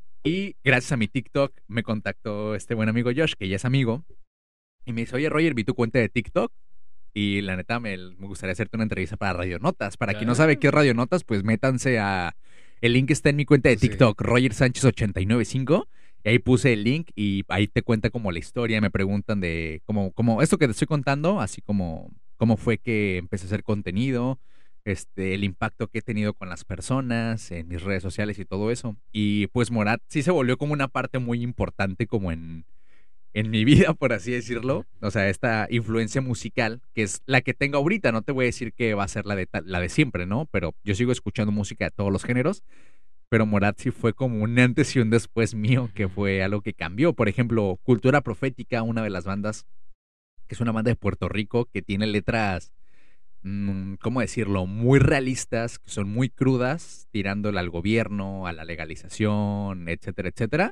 [SPEAKER 2] Y gracias a mi TikTok me contactó este buen amigo Josh, que ya es amigo, y me dice, oye, Roger, vi tu cuenta de TikTok y la neta me, me gustaría hacerte una entrevista para Radionotas. Para quien no sabe qué es
[SPEAKER 1] ah,
[SPEAKER 2] Radionotas, pues métanse a... El link está en mi cuenta de
[SPEAKER 1] sí,
[SPEAKER 2] TikTok, Roger Sánchez ochenta y nueve cinco. Y ahí puse el link y ahí te cuenta como la historia. Me preguntan de como, como esto que te estoy contando, así como cómo fue que empecé a hacer contenido, este, el impacto que he tenido con las personas, en mis redes sociales y todo eso. Y pues Morat sí se volvió como una parte muy importante como en, en mi vida, por así
[SPEAKER 1] ujú,
[SPEAKER 2] decirlo. O sea, esta influencia musical, que es la que tengo ahorita. No te voy a decir que va a ser la de, ta- la de siempre, ¿no? Pero yo sigo escuchando música de todos los géneros. Pero Morat sí fue como un antes y un después mío, que
[SPEAKER 1] ujú,
[SPEAKER 2] fue algo que cambió. Por ejemplo, Cultura Profética, una de las bandas, que es una banda de Puerto Rico, que tiene letras, mm, ¿cómo decirlo? Muy realistas, que son muy crudas, tirándole al gobierno, a la legalización, etcétera, etcétera.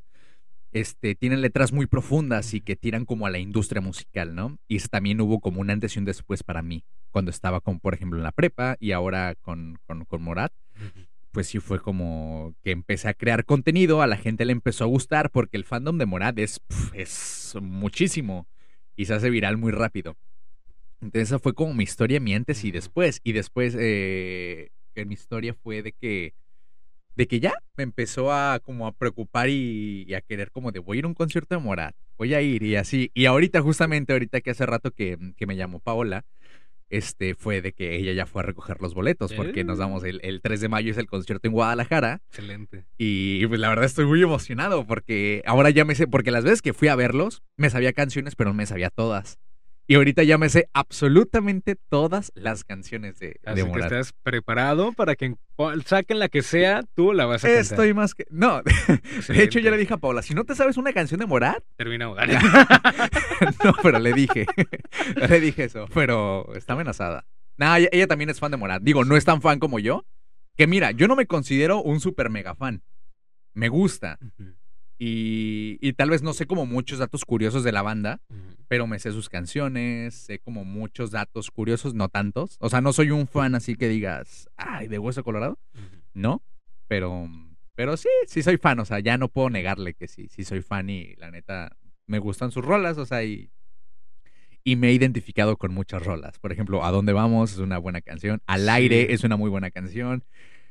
[SPEAKER 2] Este, tienen letras muy profundas y
[SPEAKER 1] ujú,
[SPEAKER 2] que tiran como a la industria musical, ¿no? Y eso también hubo como un antes y un después para mí, cuando estaba con, por ejemplo, en la prepa y ahora con, con, con Morat.
[SPEAKER 1] ujú.
[SPEAKER 2] Pues sí fue como que empecé a crear contenido, a la gente le empezó a gustar porque el fandom de Morat es, pf, es muchísimo y se hace viral muy rápido. Entonces esa fue como mi historia, mi antes y
[SPEAKER 1] Ujú.
[SPEAKER 2] después. Y después eh, que mi historia fue de que de que ya me empezó a como a preocupar y, y a querer como de voy a ir a un concierto de Morat, voy a ir y así. Y ahorita, justamente ahorita que hace rato que, que me llamó Paola, este fue de que ella ya fue a recoger los boletos porque nos
[SPEAKER 1] Eh,
[SPEAKER 2] damos el, el tres de mayo es el concierto en Guadalajara
[SPEAKER 1] excelente.
[SPEAKER 2] y pues la verdad estoy muy emocionado porque ahora ya me sé, porque las veces que fui a verlos me sabía canciones pero no me sabía todas. Y ahorita ya me sé absolutamente todas las canciones de, de
[SPEAKER 1] Así que
[SPEAKER 2] Morat.
[SPEAKER 1] estás preparado para que po- saquen la que sea, tú la vas a cantar.
[SPEAKER 2] Estoy más que... No, de hecho ya le
[SPEAKER 1] Excelente.
[SPEAKER 2] dije a Paola, si no te sabes una canción de Morat,
[SPEAKER 1] Terminamos.
[SPEAKER 2] no, pero le dije, le dije eso, pero está amenazada. Nah, ella, ella también es fan de Morat. Digo, no es tan fan como yo, que mira, yo no me considero un super mega fan. Me gusta.
[SPEAKER 1] Ujú,
[SPEAKER 2] Y, y tal vez no sé como muchos datos curiosos de la banda,
[SPEAKER 1] ujú,
[SPEAKER 2] pero me sé sus canciones, sé como muchos datos curiosos, no tantos. O sea, no soy un fan así que digas, ay, de Hueso Colorado,
[SPEAKER 1] ujú.
[SPEAKER 2] no, pero, pero sí, sí soy fan, o sea, ya no puedo negarle que sí, sí soy fan y la neta me gustan sus rolas, o sea, y, y me he identificado con muchas rolas. Por ejemplo, ¿A dónde vamos? Es una buena canción, Al
[SPEAKER 1] Sí.
[SPEAKER 2] aire es una muy buena canción,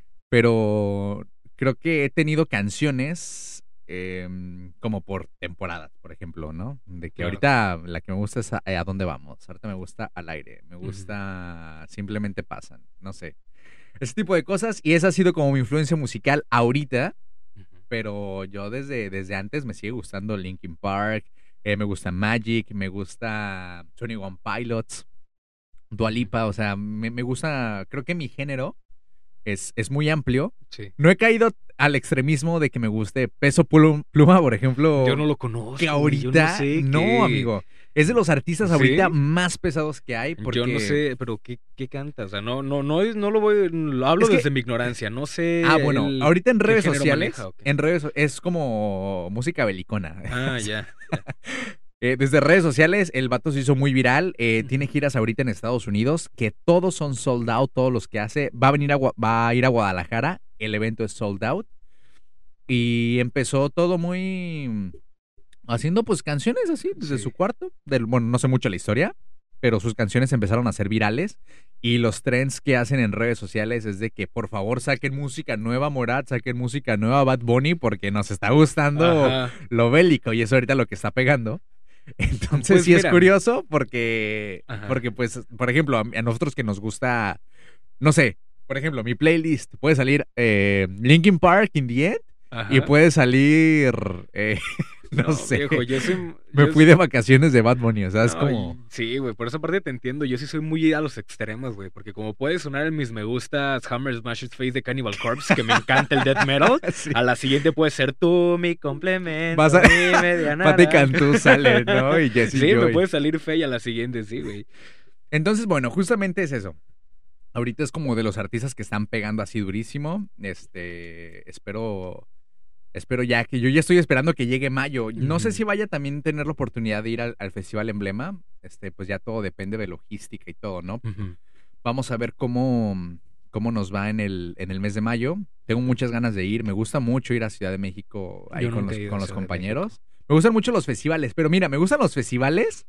[SPEAKER 2] pero creo que he tenido canciones em, como por temporadas, por ejemplo, ¿no? De que
[SPEAKER 1] Claro.
[SPEAKER 2] ahorita la que me gusta es a, a dónde vamos, ahorita me gusta Al aire, me
[SPEAKER 1] Ujú,
[SPEAKER 2] gusta Simplemente pasan, no sé. Ese tipo de cosas y esa ha sido como mi influencia musical ahorita,
[SPEAKER 1] ujú,
[SPEAKER 2] pero yo desde, desde antes me sigue gustando Linkin Park, eh, me gusta Magic, me gusta veintiuno Pilots, Dua
[SPEAKER 1] ujú.
[SPEAKER 2] Lipa, o sea, me, me gusta, creo que mi género es, es muy amplio.
[SPEAKER 1] Sí.
[SPEAKER 2] No he caído al extremismo de que me guste Peso Plum- Pluma, por
[SPEAKER 1] Yo
[SPEAKER 2] ejemplo,
[SPEAKER 1] no lo
[SPEAKER 2] que
[SPEAKER 1] conozco, güey. Yo no
[SPEAKER 2] ahorita,
[SPEAKER 1] sé
[SPEAKER 2] no,
[SPEAKER 1] qué.
[SPEAKER 2] amigo. Es de los artistas ahorita
[SPEAKER 1] ¿Sí?
[SPEAKER 2] más pesados que hay
[SPEAKER 1] Yo no
[SPEAKER 2] porque
[SPEAKER 1] sé, pero ¿qué, qué canta? O sea, no, no, no, es- no lo voy, lo hablo
[SPEAKER 2] es que,
[SPEAKER 1] desde mi ignorancia. No
[SPEAKER 2] ah,
[SPEAKER 1] sé
[SPEAKER 2] bueno,
[SPEAKER 1] él
[SPEAKER 2] ahorita en
[SPEAKER 1] qué
[SPEAKER 2] redes
[SPEAKER 1] género maneja
[SPEAKER 2] sociales,
[SPEAKER 1] o qué.
[SPEAKER 2] en redes so- es como música belicona.
[SPEAKER 1] Ah,
[SPEAKER 2] O sea,
[SPEAKER 1] ya, ya.
[SPEAKER 2] eh, desde redes sociales, el vato se hizo muy viral. Eh, tiene
[SPEAKER 1] Ujú.
[SPEAKER 2] giras ahorita en Estados Unidos, que todos son sold out, todos los que hace. Va a venir a, Gua- va a ir a Guadalajara. El evento es sold out. Y empezó todo muy haciendo pues canciones así desde
[SPEAKER 1] Sí.
[SPEAKER 2] su cuarto. Del, bueno, no sé mucho la historia, pero sus canciones empezaron a ser virales. Y los trends que hacen en redes sociales es de que por favor saquen música nueva, Morat, saquen música nueva, Bad Bunny, porque nos está gustando
[SPEAKER 1] Ajá.
[SPEAKER 2] lo bélico y es ahorita lo que está pegando. Entonces
[SPEAKER 1] Pues
[SPEAKER 2] sí es
[SPEAKER 1] mira.
[SPEAKER 2] curioso porque,
[SPEAKER 1] Ajá.
[SPEAKER 2] porque pues, por ejemplo, a, a nosotros que nos gusta, no sé, por ejemplo, mi playlist puede salir eh, Linkin Park in the End y
[SPEAKER 1] Ajá.
[SPEAKER 2] puede salir, eh, no
[SPEAKER 1] No,
[SPEAKER 2] sé,
[SPEAKER 1] viejo, yo soy,
[SPEAKER 2] me
[SPEAKER 1] yo,
[SPEAKER 2] fui de vacaciones de Bad Bunny, o sea, es
[SPEAKER 1] no,
[SPEAKER 2] como,
[SPEAKER 1] y- sí, güey, por esa parte te entiendo. Yo sí soy muy a los extremos, güey, porque como puede sonar en mis me gustas Hammer Smash Face de Cannibal Corpse, que me encanta el death metal,
[SPEAKER 2] sí.
[SPEAKER 1] a la siguiente puede ser tú, mi
[SPEAKER 2] Vas
[SPEAKER 1] complemento,
[SPEAKER 2] a,
[SPEAKER 1] mi media
[SPEAKER 2] Pati
[SPEAKER 1] naranja.
[SPEAKER 2] Cantú sale, ¿no? Y Jesse
[SPEAKER 1] Sí, me
[SPEAKER 2] Joy.
[SPEAKER 1] puede salir fea a la siguiente, sí, güey.
[SPEAKER 2] Entonces, bueno, justamente es eso. Ahorita es como de los artistas que están pegando así durísimo. Este, espero, espero ya que yo ya estoy esperando que llegue mayo. No sé
[SPEAKER 1] Ujú.
[SPEAKER 2] si vaya también a tener la oportunidad de ir al, al Festival Emblema. Este, pues ya todo depende de logística y todo, ¿no?
[SPEAKER 1] Ujú.
[SPEAKER 2] Vamos a ver cómo, cómo nos va en el, en el mes de mayo. Tengo muchas ganas de ir. Me gusta mucho ir a Ciudad de México ahí
[SPEAKER 1] Yo
[SPEAKER 2] con
[SPEAKER 1] nunca
[SPEAKER 2] los,
[SPEAKER 1] he ido
[SPEAKER 2] con
[SPEAKER 1] a
[SPEAKER 2] los
[SPEAKER 1] Ciudad de México.
[SPEAKER 2] compañeros. Me gustan mucho los festivales, pero mira, me gustan los festivales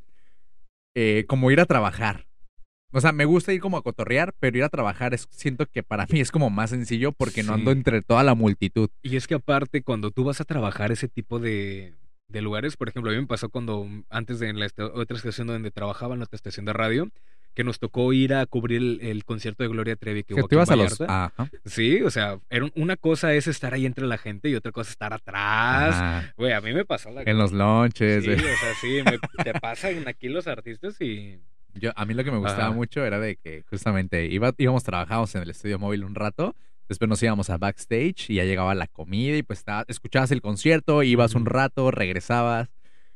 [SPEAKER 2] eh, como ir a trabajar. O sea, me gusta ir como a cotorrear, pero ir a trabajar es, siento que para mí es como más sencillo porque no ando
[SPEAKER 1] Sí.
[SPEAKER 2] entre toda la multitud.
[SPEAKER 1] Y es que aparte, cuando tú vas a trabajar ese tipo de, de lugares, por ejemplo, a mí me pasó cuando mm, antes de en la esta- otra estación donde trabajaba, en la otra estación de radio, que nos tocó ir a cubrir el, el concierto de Gloria Trevi que
[SPEAKER 2] Que
[SPEAKER 1] hubo
[SPEAKER 2] tú
[SPEAKER 1] aquí en
[SPEAKER 2] ibas a los...
[SPEAKER 1] Vallarta.
[SPEAKER 2] Ajá,
[SPEAKER 1] Sí, o sea, era un- una cosa es estar ahí entre la gente y otra cosa es estar atrás.
[SPEAKER 2] ajá.
[SPEAKER 1] Güey, a mí me pasó la...
[SPEAKER 2] En los lunches. eh.
[SPEAKER 1] Sí, o sea, sí, me, te pasan aquí los artistas y...
[SPEAKER 2] Yo, a mí lo que me gustaba
[SPEAKER 1] Ajá.
[SPEAKER 2] mucho era de que justamente iba, íbamos, trabajábamos en el estudio móvil un rato, después nos íbamos a backstage y ya llegaba la comida y pues estaba- escuchabas el concierto, ibas un
[SPEAKER 1] Ujú.
[SPEAKER 2] rato, regresabas.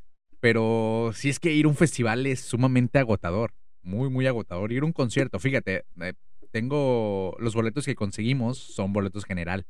[SPEAKER 2] Pero sí es que ir a un festival es sumamente agotador, muy, muy agotador. Ir a un concierto, fíjate, eh, tengo los boletos que conseguimos, son boletos general.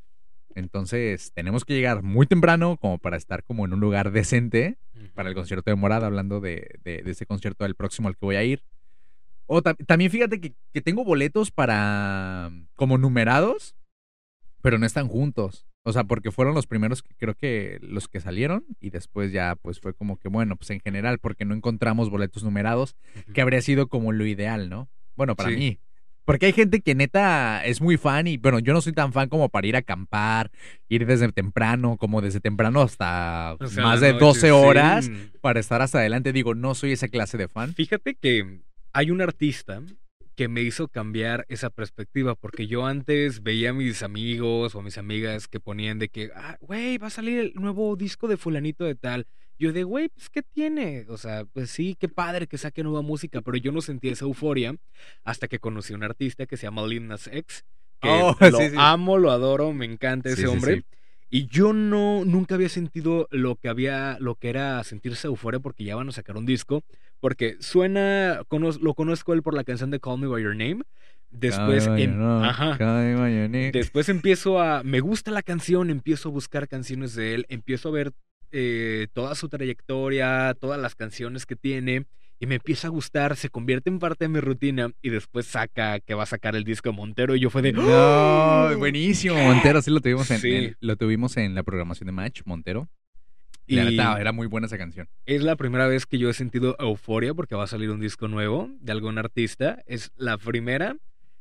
[SPEAKER 2] Entonces tenemos que llegar muy temprano como para estar como en un lugar decente para el
[SPEAKER 1] Ujú.
[SPEAKER 2] concierto de Morada, hablando de, de, de ese concierto del próximo al que voy a ir. O ta- también fíjate que, que tengo boletos para como numerados, pero no están juntos. O sea, porque fueron los primeros que creo que los que salieron y después ya pues fue como que bueno, pues en general porque no encontramos boletos numerados, que
[SPEAKER 1] Ujú.
[SPEAKER 2] habría sido como lo ideal, ¿no? Bueno, para
[SPEAKER 1] Sí.
[SPEAKER 2] mí. Porque hay gente que neta es muy fan y bueno, yo no soy tan fan como para ir a acampar, ir desde temprano, como desde temprano hasta
[SPEAKER 1] O sea, en
[SPEAKER 2] más
[SPEAKER 1] la
[SPEAKER 2] de
[SPEAKER 1] noche,
[SPEAKER 2] doce horas
[SPEAKER 1] sí.
[SPEAKER 2] para estar hasta adelante. Digo, no soy esa clase de fan.
[SPEAKER 1] Fíjate que hay un artista que me hizo cambiar esa perspectiva, porque yo antes veía a mis amigos o a mis amigas que ponían de que, ah, güey, va a salir el nuevo disco de fulanito de tal. Yo de, güey, pues, ¿qué tiene? O sea, pues sí, qué padre que saque nueva música, pero yo no sentía esa euforia hasta que conocí a un artista que se llama Lil Nas X, que
[SPEAKER 2] Oh, sí,
[SPEAKER 1] lo
[SPEAKER 2] sí.
[SPEAKER 1] amo, lo adoro, me encanta ese
[SPEAKER 2] Sí, sí,
[SPEAKER 1] hombre.
[SPEAKER 2] sí.
[SPEAKER 1] Y yo no, nunca había sentido lo que había, lo que era sentirse euforia porque ya van a sacar un disco. Porque suena, cono- lo conozco él por la canción de Call Me By Your Name.
[SPEAKER 2] Call me
[SPEAKER 1] Después,
[SPEAKER 2] by your
[SPEAKER 1] em-
[SPEAKER 2] name,
[SPEAKER 1] ajá,
[SPEAKER 2] call me by your name.
[SPEAKER 1] después empiezo a, me gusta la canción, empiezo a buscar canciones de él, empiezo a ver eh, toda su trayectoria, todas las canciones que tiene, y me empieza a gustar, se convierte en parte de mi rutina, y después saca que va a sacar el disco de Montero, y yo fue de,
[SPEAKER 2] No,
[SPEAKER 1] ¡oh!
[SPEAKER 2] buenísimo.
[SPEAKER 1] ¿Qué?
[SPEAKER 2] Montero, sí lo tuvimos en,
[SPEAKER 1] Sí,
[SPEAKER 2] en- lo tuvimos en la programación de Match, Montero. Y la neta,
[SPEAKER 1] y
[SPEAKER 2] era muy buena esa canción.
[SPEAKER 1] es la primera vez que yo he sentido euforia porque va a salir un disco nuevo de algún artista. Es la primera.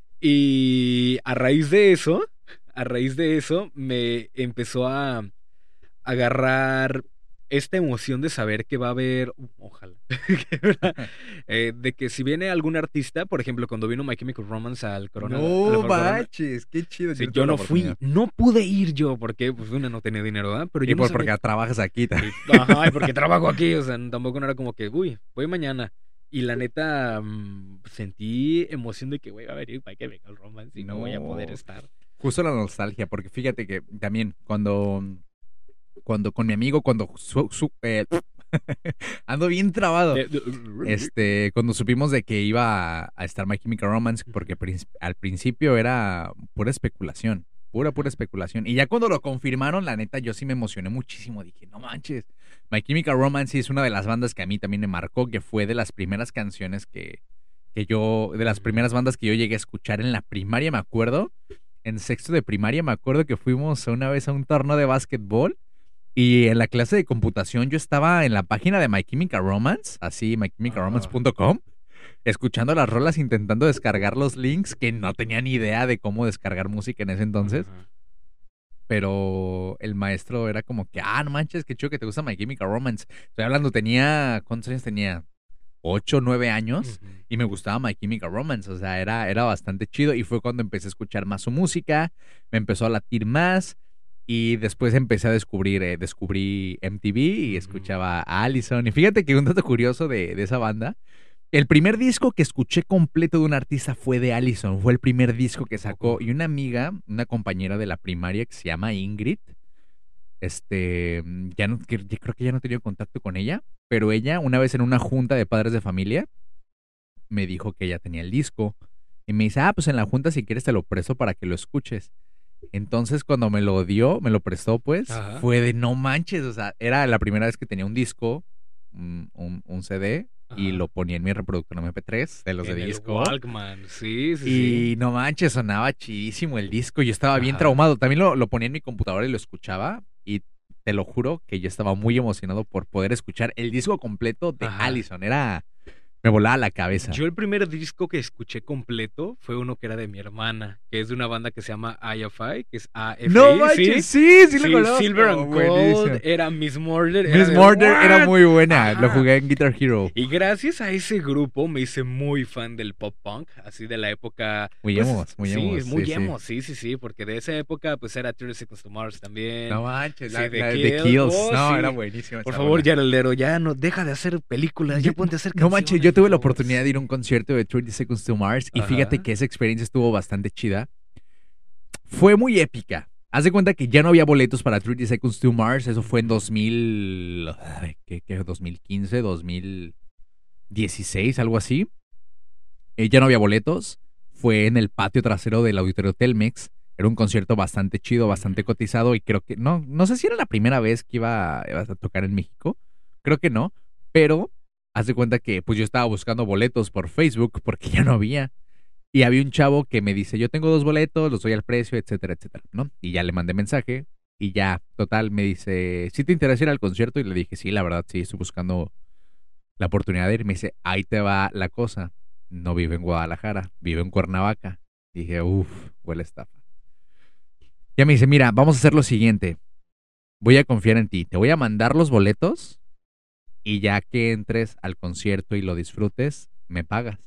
[SPEAKER 1] Y a raíz de eso, a raíz de eso, me empezó a agarrar esta emoción de saber que va a haber, ojalá, que habrá, eh, de que si viene algún artista, por ejemplo, cuando vino My Chemical Romance al Corona, al
[SPEAKER 2] No
[SPEAKER 1] Corona,
[SPEAKER 2] manches, qué chido.
[SPEAKER 1] sí,
[SPEAKER 2] Yo no
[SPEAKER 1] yo
[SPEAKER 2] tuve la
[SPEAKER 1] no fui,
[SPEAKER 2] oportunidad.
[SPEAKER 1] no pude ir yo porque, pues, una, no tenía dinero, ¿verdad? Pero
[SPEAKER 2] Y
[SPEAKER 1] yo no
[SPEAKER 2] por
[SPEAKER 1] sabía.
[SPEAKER 2] porque trabajas aquí. ta-
[SPEAKER 1] Y, ajá, y porque trabajo aquí, o sea, tampoco no era como que, uy, voy mañana. Y la neta, mm, sentí emoción de que, güey, va a venir My Chemical Romance y no voy a poder
[SPEAKER 2] No.
[SPEAKER 1] estar.
[SPEAKER 2] Justo la nostalgia, porque fíjate que también cuando, cuando con mi amigo, cuando su- su- eh, ando bien trabado.
[SPEAKER 1] De- de-
[SPEAKER 2] Este, cuando supimos de que iba a, a estar My Chemical Romance, porque prin- al principio era pura especulación, pura, pura especulación. Y ya cuando lo confirmaron, la neta, yo sí me emocioné muchísimo. Dije, no manches, My Chemical Romance sí es una de las bandas que a mí también me marcó, que fue de las primeras canciones que, que yo, de las primeras bandas que yo llegué a escuchar en la primaria, me acuerdo. En sexto de primaria, me acuerdo que fuimos una vez a un torneo de básquetbol. Y en la clase de computación yo estaba en la página de My Chemical Romance, así my chemical romance punto com, escuchando las rolas, intentando descargar los links, que no tenía ni idea de cómo descargar música en ese entonces.
[SPEAKER 1] Ajá.
[SPEAKER 2] Pero el maestro era como que, ah, no manches, qué chido que te gusta My Chemical Romance. Estoy hablando, tenía, ¿cuántos años tenía? Ocho, nueve años.
[SPEAKER 1] Ujú.
[SPEAKER 2] Y me gustaba My Chemical Romance, o sea, era, era bastante chido. Y fue cuando empecé a escuchar más su música, me empezó a latir más. Y después empecé a descubrir, eh, descubrí M T V y
[SPEAKER 1] Ujú.
[SPEAKER 2] escuchaba a Allison. Y fíjate que un dato curioso de, de esa banda, el primer disco que escuché completo de un artista fue de Allison, fue el primer disco que sacó.
[SPEAKER 1] Poco.
[SPEAKER 2] Y una amiga, una compañera de la primaria que se llama Ingrid, este, ya no, que- yo creo que ya no he tenido contacto con ella, pero ella una vez en una junta de padres de familia me dijo que ella tenía el disco Y me dice, ah, pues en la junta si quieres te lo presto para que lo escuches. Entonces cuando me lo dio, me lo prestó pues,
[SPEAKER 1] Ajá.
[SPEAKER 2] fue de no manches, o sea, era la primera vez que tenía un disco, un, un, un C D, y
[SPEAKER 1] Ajá.
[SPEAKER 2] lo ponía en mi reproductor M P tres de los
[SPEAKER 1] En
[SPEAKER 2] de
[SPEAKER 1] el
[SPEAKER 2] disco.
[SPEAKER 1] Walkman, sí, sí,
[SPEAKER 2] Y
[SPEAKER 1] sí.
[SPEAKER 2] no manches, sonaba chidísimo el disco. Yo estaba bien
[SPEAKER 1] Ajá.
[SPEAKER 2] traumado. También lo, lo ponía en mi computadora y lo escuchaba. Y te lo juro que yo estaba muy emocionado por poder escuchar el disco completo de
[SPEAKER 1] Ajá.
[SPEAKER 2] Allison. Era. Me volaba la cabeza.
[SPEAKER 1] Yo el primer disco que escuché completo fue uno que era de mi hermana, que es de una banda que se llama I F I, que es A F I,
[SPEAKER 2] No
[SPEAKER 1] ¿sí?
[SPEAKER 2] manches, sí, sí, lo
[SPEAKER 1] Sí,
[SPEAKER 2] conozco.
[SPEAKER 1] Silver and
[SPEAKER 2] Buenísimo.
[SPEAKER 1] Gold, era Miss Murder, era
[SPEAKER 2] Miss
[SPEAKER 1] de,
[SPEAKER 2] Murder era
[SPEAKER 1] "What?".
[SPEAKER 2] muy buena. Lo
[SPEAKER 1] Ajá.
[SPEAKER 2] jugué en Guitar Hero.
[SPEAKER 1] Y gracias a ese grupo me hice muy fan del pop punk, así de la época.
[SPEAKER 2] Muy
[SPEAKER 1] Pues
[SPEAKER 2] emos, muy
[SPEAKER 1] sí,
[SPEAKER 2] emos,
[SPEAKER 1] muy
[SPEAKER 2] sí, sí.
[SPEAKER 1] emo, sí, sí, sí, porque de esa época pues era thirty Seconds to Mars también.
[SPEAKER 2] No manches,
[SPEAKER 1] Sí,
[SPEAKER 2] la,
[SPEAKER 1] The
[SPEAKER 2] la de
[SPEAKER 1] Kills.
[SPEAKER 2] The Kills.
[SPEAKER 1] Oh,
[SPEAKER 2] no,
[SPEAKER 1] sí.
[SPEAKER 2] era buenísima.
[SPEAKER 1] Por
[SPEAKER 2] esa
[SPEAKER 1] favor,
[SPEAKER 2] rola.
[SPEAKER 1] Jared Leto, ya no deja de hacer películas, ya
[SPEAKER 2] Yo-
[SPEAKER 1] ponte a hacer
[SPEAKER 2] No
[SPEAKER 1] canciones.
[SPEAKER 2] manches, yo tuve la
[SPEAKER 1] por favor.
[SPEAKER 2] oportunidad de ir a un concierto de thirty Seconds to Mars y fíjate
[SPEAKER 1] Ajá.
[SPEAKER 2] que esa experiencia estuvo bastante chida. Fue muy épica. Haz de cuenta que ya no había boletos para thirty Seconds to Mars, eso fue en dos mil, ay, ¿qué, qué? dos mil quince, dos mil dieciséis, algo así. Eh, ya no había boletos, fue en el patio trasero del Auditorio Telmex. Era un concierto bastante chido, bastante
[SPEAKER 1] Ujú.
[SPEAKER 2] cotizado y creo que, no, no sé si era la primera vez que iba, ibas a tocar en México, creo que no, pero haz de cuenta que pues yo estaba buscando boletos por Facebook porque ya no había. Y había un chavo que me dice, yo tengo dos boletos, los doy al precio, etcétera, etcétera, ¿no? Y ya le mandé mensaje y ya, total, me dice, ¿sí te interesa ir al concierto? Y le dije, sí, la verdad, sí, estoy buscando la oportunidad de ir. Me dice, ahí te va la cosa. No vive en Guadalajara, vive en Cuernavaca. Dije, uff, huele a estafa. Ya me dice, mira, vamos a hacer lo siguiente. Voy a confiar en ti. Te voy a mandar los boletos y ya que entres al concierto y lo disfrutes, me pagas.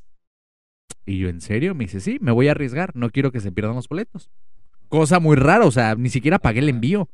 [SPEAKER 2] Y yo, ¿en serio? Me dice, sí, me voy a arriesgar. No quiero que se pierdan los boletos. Cosa muy rara, o sea, ni siquiera pagué el
[SPEAKER 1] Ajá.
[SPEAKER 2] envío.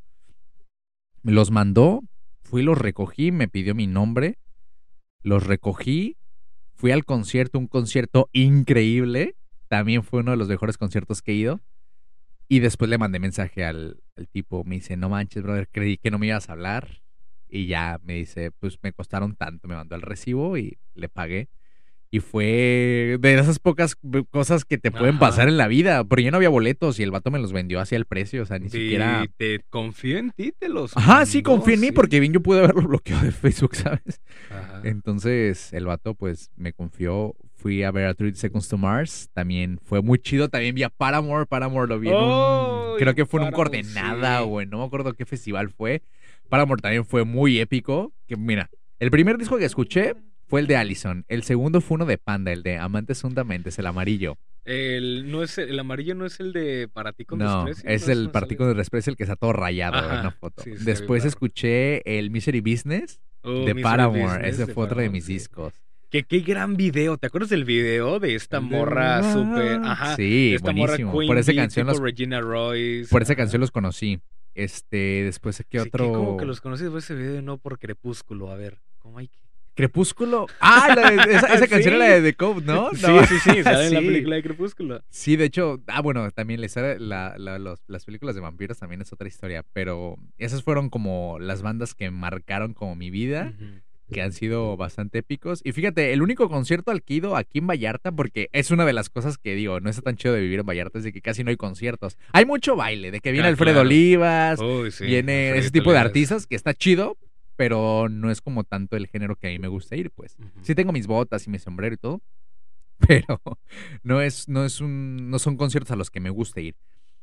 [SPEAKER 2] Me los mandó, fui, los recogí, me pidió mi nombre, los recogí, fui al concierto, un concierto increíble. También fue uno de los mejores conciertos que he ido. Y después le mandé mensaje al, al tipo, me dice, no manches, brother, creí que no me ibas a hablar. Y ya me dice, pues me costaron tanto, me mandó el recibo y le pagué. Y fue de esas pocas cosas que te pueden
[SPEAKER 1] Ajá.
[SPEAKER 2] pasar en la vida. Pero ya no había boletos y el vato me los vendió hacia el precio. O sea, ni
[SPEAKER 1] Y
[SPEAKER 2] siquiera.
[SPEAKER 1] te confío en ti, te los
[SPEAKER 2] Ajá, sí,
[SPEAKER 1] mandó,
[SPEAKER 2] confía en mí
[SPEAKER 1] sí.
[SPEAKER 2] porque bien yo pude haberlo bloqueado de Facebook, ¿sabes?
[SPEAKER 1] Ajá.
[SPEAKER 2] Entonces el vato pues me confió. Fui a ver a thirty Seconds to Mars. También fue muy chido. También vi a Paramore. Paramore lo vi en un.
[SPEAKER 1] ¡Oh!
[SPEAKER 2] Creo que fue en un
[SPEAKER 1] Paramore,
[SPEAKER 2] Coordenada
[SPEAKER 1] sí.
[SPEAKER 2] o en no me acuerdo qué festival fue. Paramore también fue muy épico. Que mira, el primer disco que escuché fue el de Allison. El segundo fue uno de Panda, el de Amantes Juntamente, el amarillo.
[SPEAKER 1] El, no es, el amarillo no es el de Para ti con
[SPEAKER 2] No,
[SPEAKER 1] desprecio.
[SPEAKER 2] es
[SPEAKER 1] ¿No
[SPEAKER 2] el
[SPEAKER 1] una
[SPEAKER 2] Partido
[SPEAKER 1] salida?
[SPEAKER 2] de Desprecio, el que está todo rayado
[SPEAKER 1] Ajá,
[SPEAKER 2] en una foto.
[SPEAKER 1] sí, está
[SPEAKER 2] Después
[SPEAKER 1] bien
[SPEAKER 2] escuché el Misery Business
[SPEAKER 1] Oh,
[SPEAKER 2] de
[SPEAKER 1] Misery
[SPEAKER 2] Paramore.
[SPEAKER 1] Business
[SPEAKER 2] Ese
[SPEAKER 1] de
[SPEAKER 2] fue otro de
[SPEAKER 1] Paramore,
[SPEAKER 2] mis
[SPEAKER 1] sí.
[SPEAKER 2] discos.
[SPEAKER 1] Que qué gran video. ¿Te acuerdas del video de esta
[SPEAKER 2] El de-
[SPEAKER 1] morra súper. Ajá.
[SPEAKER 2] Sí,
[SPEAKER 1] de esta
[SPEAKER 2] buenísimo.
[SPEAKER 1] morra Queen
[SPEAKER 2] Por esa
[SPEAKER 1] Bee,
[SPEAKER 2] canción
[SPEAKER 1] tipo
[SPEAKER 2] los,
[SPEAKER 1] Regina Royce.
[SPEAKER 2] por esa
[SPEAKER 1] ajá.
[SPEAKER 2] canción los conocí. Este, después qué
[SPEAKER 1] Sí,
[SPEAKER 2] otro.
[SPEAKER 1] que como que los conocí por ese video y no por Crepúsculo. A ver, ¿cómo hay que?
[SPEAKER 2] Crepúsculo. Ah, la de- esa, esa canción
[SPEAKER 1] Sí.
[SPEAKER 2] era de The Code, ¿no?
[SPEAKER 1] Sí,
[SPEAKER 2] No.
[SPEAKER 1] sí, sí, sale en la
[SPEAKER 2] Sí.
[SPEAKER 1] película de Crepúsculo.
[SPEAKER 2] Sí, de hecho, ah, bueno, también la historia- la- la- los- las películas de vampiros también es otra historia, pero esas fueron como las bandas que marcaron como mi vida,
[SPEAKER 1] Ujú.
[SPEAKER 2] que han sido bastante épicos. Y fíjate, el único concierto al que he ido aquí en Vallarta, porque es una de las cosas que digo, no está tan chido de vivir en Vallarta, es de que casi no hay conciertos. Hay mucho baile, de que viene
[SPEAKER 1] Ah,
[SPEAKER 2] Alfredo
[SPEAKER 1] claro.
[SPEAKER 2] Olivas,
[SPEAKER 1] Uy, sí,
[SPEAKER 2] viene ese
[SPEAKER 1] Alfredito
[SPEAKER 2] tipo de
[SPEAKER 1] Olivas.
[SPEAKER 2] artistas que está chido, pero no es como tanto el género que a mí me gusta ir, pues.
[SPEAKER 1] Ujú.
[SPEAKER 2] Sí tengo mis botas y mi sombrero y todo, pero no es, no es un, no son conciertos a los que me gusta ir.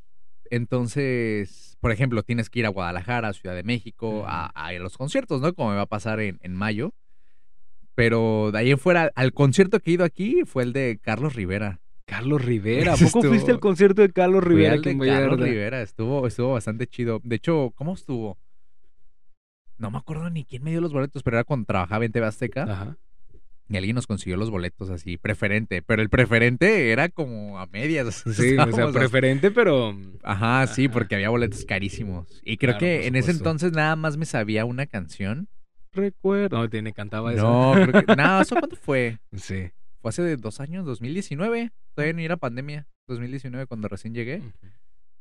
[SPEAKER 2] Entonces, por ejemplo, tienes que ir a Guadalajara, a Ciudad de México, a, a ir a los conciertos, ¿no? Como me va a pasar en, en mayo. Pero de ahí en fuera, al concierto que he ido aquí fue el de Carlos Rivera.
[SPEAKER 1] Carlos Rivera. ¿A
[SPEAKER 2] Ese
[SPEAKER 1] poco fuiste
[SPEAKER 2] estuvo-
[SPEAKER 1] al concierto de Carlos
[SPEAKER 2] Fui
[SPEAKER 1] Rivera
[SPEAKER 2] al
[SPEAKER 1] aquí
[SPEAKER 2] de
[SPEAKER 1] en
[SPEAKER 2] Carlos
[SPEAKER 1] Vallarta?
[SPEAKER 2] Rivera, estuvo, estuvo bastante chido. De hecho, ¿cómo estuvo? No me acuerdo ni quién me dio los boletos, pero era cuando trabajaba en T V Azteca.
[SPEAKER 1] Ajá.
[SPEAKER 2] Y alguien nos consiguió los boletos así, preferente. Pero el preferente era como a medias.
[SPEAKER 1] Sí, o sea,
[SPEAKER 2] Estábamos hasta-
[SPEAKER 1] preferente, pero.
[SPEAKER 2] Ajá, sí,
[SPEAKER 1] Ajá.
[SPEAKER 2] porque había boletos carísimos. Y creo
[SPEAKER 1] Claro,
[SPEAKER 2] que
[SPEAKER 1] por
[SPEAKER 2] en ese
[SPEAKER 1] supuesto.
[SPEAKER 2] entonces nada más me sabía una canción.
[SPEAKER 1] Recuerdo. No, tiene, cantaba esa.
[SPEAKER 2] No, creo que. No, ¿eso cuánto fue?
[SPEAKER 1] Sí.
[SPEAKER 2] Fue hace dos años, dos mil diecinueve. Todavía ni era pandemia. dos mil diecinueve cuando recién llegué.
[SPEAKER 1] Ujú.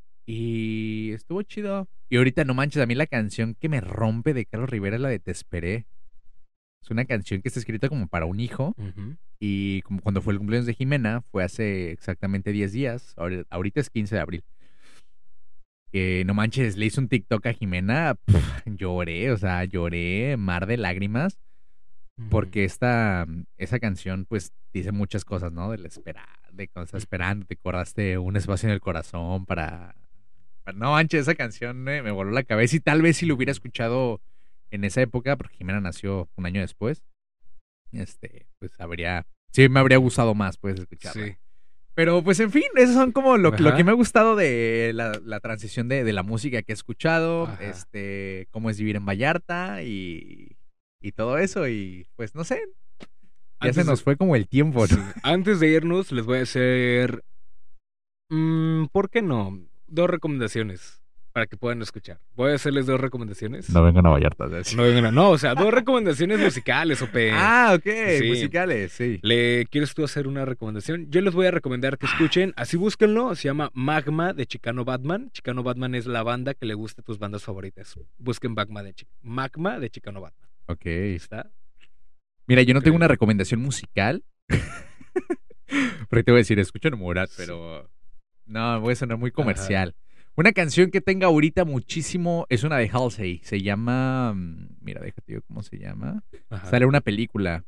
[SPEAKER 2] Y estuvo chido. Y ahorita no manches, a mí la canción que me rompe de Carlos Rivera es la de Te Esperé. Es una canción que está escrita como para un hijo.
[SPEAKER 1] Ujú.
[SPEAKER 2] Y como cuando fue el cumpleaños de Jimena, fue hace exactamente diez días, ahori- ahorita es quince de abril. Que no manches, le hice un TikTok a Jimena, pf, lloré, o sea, lloré, mar de lágrimas,
[SPEAKER 1] Ujú.
[SPEAKER 2] porque esta, esa canción pues dice muchas cosas, ¿no? Del esperar, de cuando estás esperando, te acordaste un espacio en el corazón para... para- No manches, esa canción eh, me voló la cabeza y tal vez si lo hubiera
[SPEAKER 1] Ujú.
[SPEAKER 2] escuchado en esa época, porque Jimena nació un año después, este, pues habría, sí me habría gustado más pues escucharla.
[SPEAKER 1] Sí.
[SPEAKER 2] Pero pues en fin, esos son como lo, lo que me
[SPEAKER 1] Ajá.
[SPEAKER 2] ha gustado de la, la transición de, de la música que he escuchado,
[SPEAKER 1] Ajá.
[SPEAKER 2] este, cómo es vivir en Vallarta y, y todo eso. Y pues no sé, ya se
[SPEAKER 1] Antes
[SPEAKER 2] nos
[SPEAKER 1] de,
[SPEAKER 2] fue como el tiempo, ¿no?
[SPEAKER 1] sí. Antes de irnos, les voy a hacer. mm, ¿por qué no? Dos recomendaciones para que puedan escuchar. Voy a hacerles dos recomendaciones.
[SPEAKER 2] No vengan a Vallarta, ¿sabes?
[SPEAKER 1] No, vengan a- no, o sea, dos recomendaciones musicales, O P.
[SPEAKER 2] Ah, ok,
[SPEAKER 1] Sí.
[SPEAKER 2] musicales, sí.
[SPEAKER 1] ¿Le quieres tú hacer una recomendación? Yo les voy a recomendar que escuchen, así búsquenlo, se llama Magma de Chicano Batman. Chicano Batman es la banda que le gusta a tus bandas favoritas. Busquen Magma de, Chi- Magma de Chicano Batman.
[SPEAKER 2] Ok.
[SPEAKER 1] ¿Está?
[SPEAKER 2] Mira, yo no tengo una
[SPEAKER 1] Increíble.
[SPEAKER 2] recomendación musical, porque te voy a decir, escucho Morat,
[SPEAKER 1] Sí.
[SPEAKER 2] pero no, voy a sonar muy
[SPEAKER 1] Ajá.
[SPEAKER 2] comercial. Una canción que tenga ahorita muchísimo es una de Halsey. Se llama. mm, Mira, déjate digo cómo se llama.
[SPEAKER 1] Ajá.
[SPEAKER 2] Sale una película.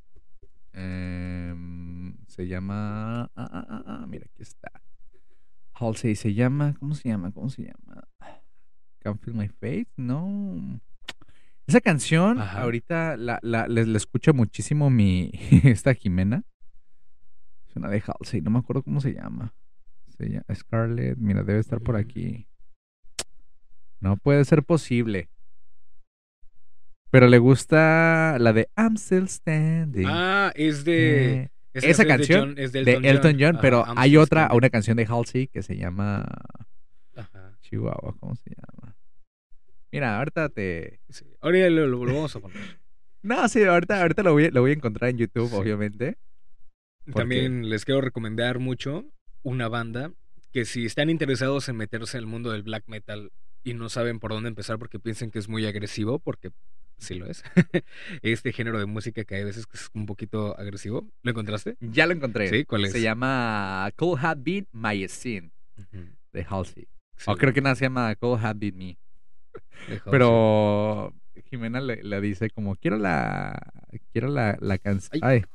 [SPEAKER 2] Em, se llama. Ah, ah, ah, ah, mira, aquí está. Halsey se llama. ¿Cómo se llama? ¿Cómo se llama? Can't Feel My Face. No. Esa canción,
[SPEAKER 1] Ajá.
[SPEAKER 2] ahorita la, la, la, la escucha muchísimo mi. Esta Jimena. Es una de Halsey. No me acuerdo cómo se llama. Se llama Scarlett. Mira, debe estar por
[SPEAKER 1] Ujú.
[SPEAKER 2] aquí. No puede ser posible. Pero le gusta la de I'm Still Standing.
[SPEAKER 1] Ah, es de.
[SPEAKER 2] Eh,
[SPEAKER 1] Esa
[SPEAKER 2] esa
[SPEAKER 1] canción es de
[SPEAKER 2] canción
[SPEAKER 1] John, es de
[SPEAKER 2] de
[SPEAKER 1] Elton
[SPEAKER 2] Elton
[SPEAKER 1] John.
[SPEAKER 2] John,
[SPEAKER 1] Ajá.
[SPEAKER 2] pero
[SPEAKER 1] I'm
[SPEAKER 2] hay
[SPEAKER 1] Still
[SPEAKER 2] otra,
[SPEAKER 1] Standing.
[SPEAKER 2] una canción de Halsey que se llama
[SPEAKER 1] Ajá.
[SPEAKER 2] Chihuahua, ¿cómo se llama? Mira, ahorita te...
[SPEAKER 1] Sí. Ahora lo, lo- lo vamos a poner.
[SPEAKER 2] No, sí, ahorita,
[SPEAKER 1] Sí.
[SPEAKER 2] ahorita lo voy, lo voy a encontrar en YouTube,
[SPEAKER 1] Sí.
[SPEAKER 2] obviamente, porque...
[SPEAKER 1] También les quiero recomendar mucho una banda que si están interesados en meterse en el mundo del black metal y no saben por dónde empezar porque piensan que es muy agresivo, porque sí lo es. Este género de música que hay veces que es un poquito agresivo. ¿Lo encontraste?
[SPEAKER 2] Ya lo encontré.
[SPEAKER 1] Sí, ¿cuál
[SPEAKER 2] Se
[SPEAKER 1] es?
[SPEAKER 2] llama Cold Heartbeat My Scene
[SPEAKER 1] Ujú.
[SPEAKER 2] de Halsey. O creo que
[SPEAKER 1] Excelente.
[SPEAKER 2] nada se llama Cold Heartbeat Me.
[SPEAKER 1] De Halsey.
[SPEAKER 2] Pero Jimena le, le dice como, quiero la... Quiero la, la canción...
[SPEAKER 1] Ay,
[SPEAKER 2] Ay,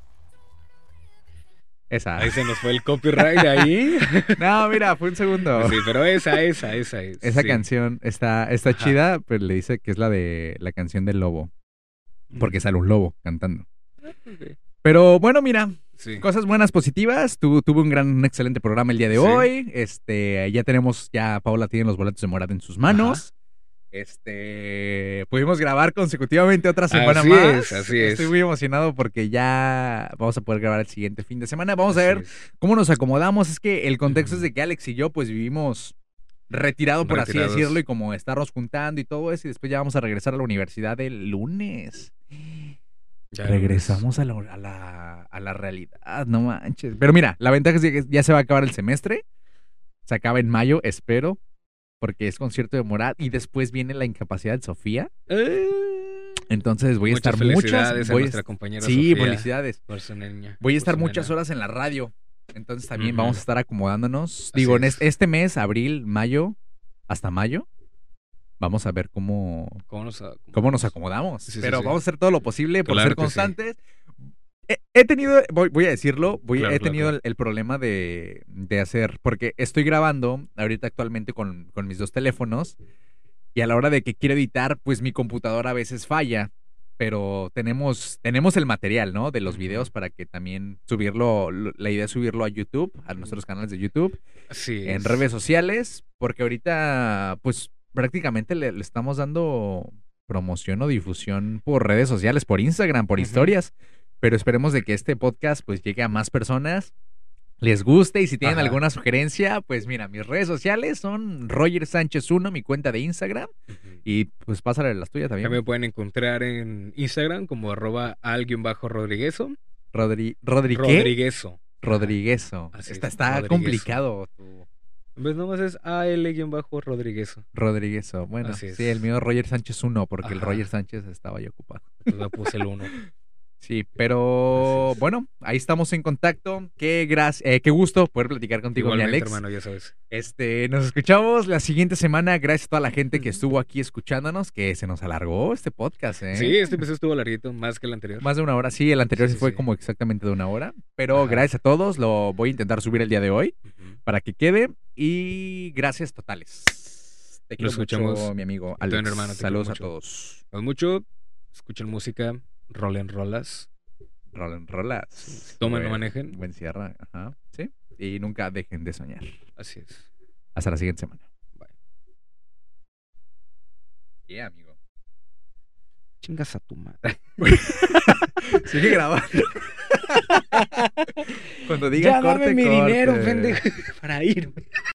[SPEAKER 2] esa.
[SPEAKER 1] ahí se nos fue el copyright ahí.
[SPEAKER 2] No, mira, fue un segundo.
[SPEAKER 1] Sí, pero esa, esa, esa es.
[SPEAKER 2] Esa
[SPEAKER 1] Sí.
[SPEAKER 2] canción está, está
[SPEAKER 1] Ajá.
[SPEAKER 2] chida, pero le dice que es la de la canción del lobo. Porque
[SPEAKER 1] Ujú.
[SPEAKER 2] sale un lobo cantando.
[SPEAKER 1] Ah, ok.
[SPEAKER 2] Pero bueno, mira,
[SPEAKER 1] Sí.
[SPEAKER 2] cosas buenas, positivas. Tu, tuve un gran, un excelente programa el día de
[SPEAKER 1] Sí.
[SPEAKER 2] hoy. Este, ya tenemos, ya Paula tiene los boletos de Morat en sus
[SPEAKER 1] Ajá.
[SPEAKER 2] manos. Este, pudimos grabar consecutivamente otra semana
[SPEAKER 1] Así
[SPEAKER 2] más.
[SPEAKER 1] es, así
[SPEAKER 2] Estoy
[SPEAKER 1] es.
[SPEAKER 2] muy emocionado porque ya vamos a poder grabar el siguiente fin de semana. Vamos a
[SPEAKER 1] Así
[SPEAKER 2] ver
[SPEAKER 1] es.
[SPEAKER 2] cómo nos acomodamos. Es que el contexto es
[SPEAKER 1] Ujú.
[SPEAKER 2] de que Alex y yo pues vivimos retirado, por así
[SPEAKER 1] Retirados.
[SPEAKER 2] decirlo, y como estarnos juntando y todo eso, y después ya vamos a regresar a la universidad el lunes.
[SPEAKER 1] Ya
[SPEAKER 2] Regresamos a la, a la, a la realidad, no manches. Pero mira, la ventaja es que ya se va a acabar el semestre. Se acaba en mayo, espero, porque es concierto de Morat y después viene la incapacidad de Sofía.
[SPEAKER 1] Eh,
[SPEAKER 2] Entonces voy a
[SPEAKER 1] Muchas
[SPEAKER 2] estar muchas.
[SPEAKER 1] felicidades a
[SPEAKER 2] Voy a
[SPEAKER 1] nuestra
[SPEAKER 2] est-
[SPEAKER 1] compañera
[SPEAKER 2] sí,
[SPEAKER 1] Sofía
[SPEAKER 2] felicidades.
[SPEAKER 1] por su niña,
[SPEAKER 2] Voy a
[SPEAKER 1] por
[SPEAKER 2] estar
[SPEAKER 1] su
[SPEAKER 2] muchas
[SPEAKER 1] nena.
[SPEAKER 2] horas en la radio. Entonces también
[SPEAKER 1] Ujú.
[SPEAKER 2] vamos a estar acomodándonos.
[SPEAKER 1] Así
[SPEAKER 2] Digo, en
[SPEAKER 1] es.
[SPEAKER 2] este, este mes, abril, mayo, hasta mayo, vamos a ver cómo,
[SPEAKER 1] ¿Cómo nos
[SPEAKER 2] cómo nos
[SPEAKER 1] acomodamos?
[SPEAKER 2] acomodamos.
[SPEAKER 1] Sí, sí,
[SPEAKER 2] Pero
[SPEAKER 1] sí.
[SPEAKER 2] vamos a hacer todo lo posible por
[SPEAKER 1] Claro
[SPEAKER 2] ser
[SPEAKER 1] que sí.
[SPEAKER 2] constantes. He, he tenido, voy, voy a decirlo, voy,
[SPEAKER 1] Claro,
[SPEAKER 2] he
[SPEAKER 1] claro,
[SPEAKER 2] tenido
[SPEAKER 1] claro.
[SPEAKER 2] el, el problema de, de hacer, porque estoy grabando ahorita actualmente con, con mis dos teléfonos y a la hora de que quiero editar, pues mi computadora a veces falla, pero tenemos, tenemos el material, ¿no? De los
[SPEAKER 1] Ujú.
[SPEAKER 2] videos para que también subirlo, lo- la idea es subirlo a YouTube, a nuestros canales de YouTube,
[SPEAKER 1] Así
[SPEAKER 2] en
[SPEAKER 1] es.
[SPEAKER 2] redes sociales, porque ahorita, pues prácticamente le, le estamos dando promoción o difusión por redes sociales, por Instagram, por
[SPEAKER 1] Ujú.
[SPEAKER 2] historias. Pero esperemos de que este podcast pues llegue a más personas, les guste y si tienen
[SPEAKER 1] Ajá.
[SPEAKER 2] alguna sugerencia, pues mira, mis redes sociales son Roger Sánchez uno, mi cuenta de Instagram,
[SPEAKER 1] Ujú.
[SPEAKER 2] y pues pásale las tuyas también.
[SPEAKER 1] También pueden encontrar en Instagram como arroba al-rodrigueso.
[SPEAKER 2] Rodri, Rodri, ¿qué?
[SPEAKER 1] Rodrigueso. Ajá.
[SPEAKER 2] Rodrigueso.
[SPEAKER 1] Así
[SPEAKER 2] Está,
[SPEAKER 1] es,
[SPEAKER 2] está
[SPEAKER 1] Rodrigueso.
[SPEAKER 2] complicado tu
[SPEAKER 1] Pues nomás es al-rodrigueso.
[SPEAKER 2] Rodrigueso. Bueno,
[SPEAKER 1] Así es.
[SPEAKER 2] sí, el mío Roger Sánchez uno, porque el
[SPEAKER 1] Ajá.
[SPEAKER 2] Roger Sánchez estaba ya ocupado.
[SPEAKER 1] Entonces le puse el uno.
[SPEAKER 2] Sí, pero
[SPEAKER 1] Así es.
[SPEAKER 2] bueno, ahí estamos en contacto. Qué gracia, eh, qué gusto poder platicar contigo, mi
[SPEAKER 1] Igualmente,
[SPEAKER 2] Alex.
[SPEAKER 1] hermano, ya sabes.
[SPEAKER 2] Este, nos escuchamos la siguiente semana. Gracias a toda la gente que
[SPEAKER 1] Ujú.
[SPEAKER 2] estuvo aquí escuchándonos, que se nos alargó este podcast, ¿eh?
[SPEAKER 1] Sí, este episodio estuvo larguito, más que el anterior.
[SPEAKER 2] Más de una hora, sí, el anterior
[SPEAKER 1] Sí,
[SPEAKER 2] sí
[SPEAKER 1] sí,
[SPEAKER 2] fue
[SPEAKER 1] sí.
[SPEAKER 2] como exactamente de una hora. Pero
[SPEAKER 1] Ajá.
[SPEAKER 2] gracias a todos, lo voy a intentar subir el día de hoy
[SPEAKER 1] Ujú.
[SPEAKER 2] para que quede. Y gracias totales. Te quiero
[SPEAKER 1] Nos escuchamos.
[SPEAKER 2] mucho, mi amigo
[SPEAKER 1] Yo también,
[SPEAKER 2] Alex.
[SPEAKER 1] hermano, te quiero
[SPEAKER 2] Saludos a
[SPEAKER 1] mucho.
[SPEAKER 2] todos.
[SPEAKER 1] Nos mucho. Escuchen música, rolen rolas.
[SPEAKER 2] Rolen rolas.
[SPEAKER 1] Sí, si toman, no
[SPEAKER 2] Buen-
[SPEAKER 1] manejen.
[SPEAKER 2] Buen cierre, ajá. Sí. Y nunca dejen de soñar.
[SPEAKER 1] Así es.
[SPEAKER 2] Hasta la siguiente semana.
[SPEAKER 1] Bye.
[SPEAKER 2] Yeah, amigo.
[SPEAKER 1] Chingas a tu madre.
[SPEAKER 2] Sigue grabando. Cuando diga
[SPEAKER 1] Ya
[SPEAKER 2] corte,
[SPEAKER 1] dame mi dinero,
[SPEAKER 2] corte.
[SPEAKER 1] pendejo, para irme.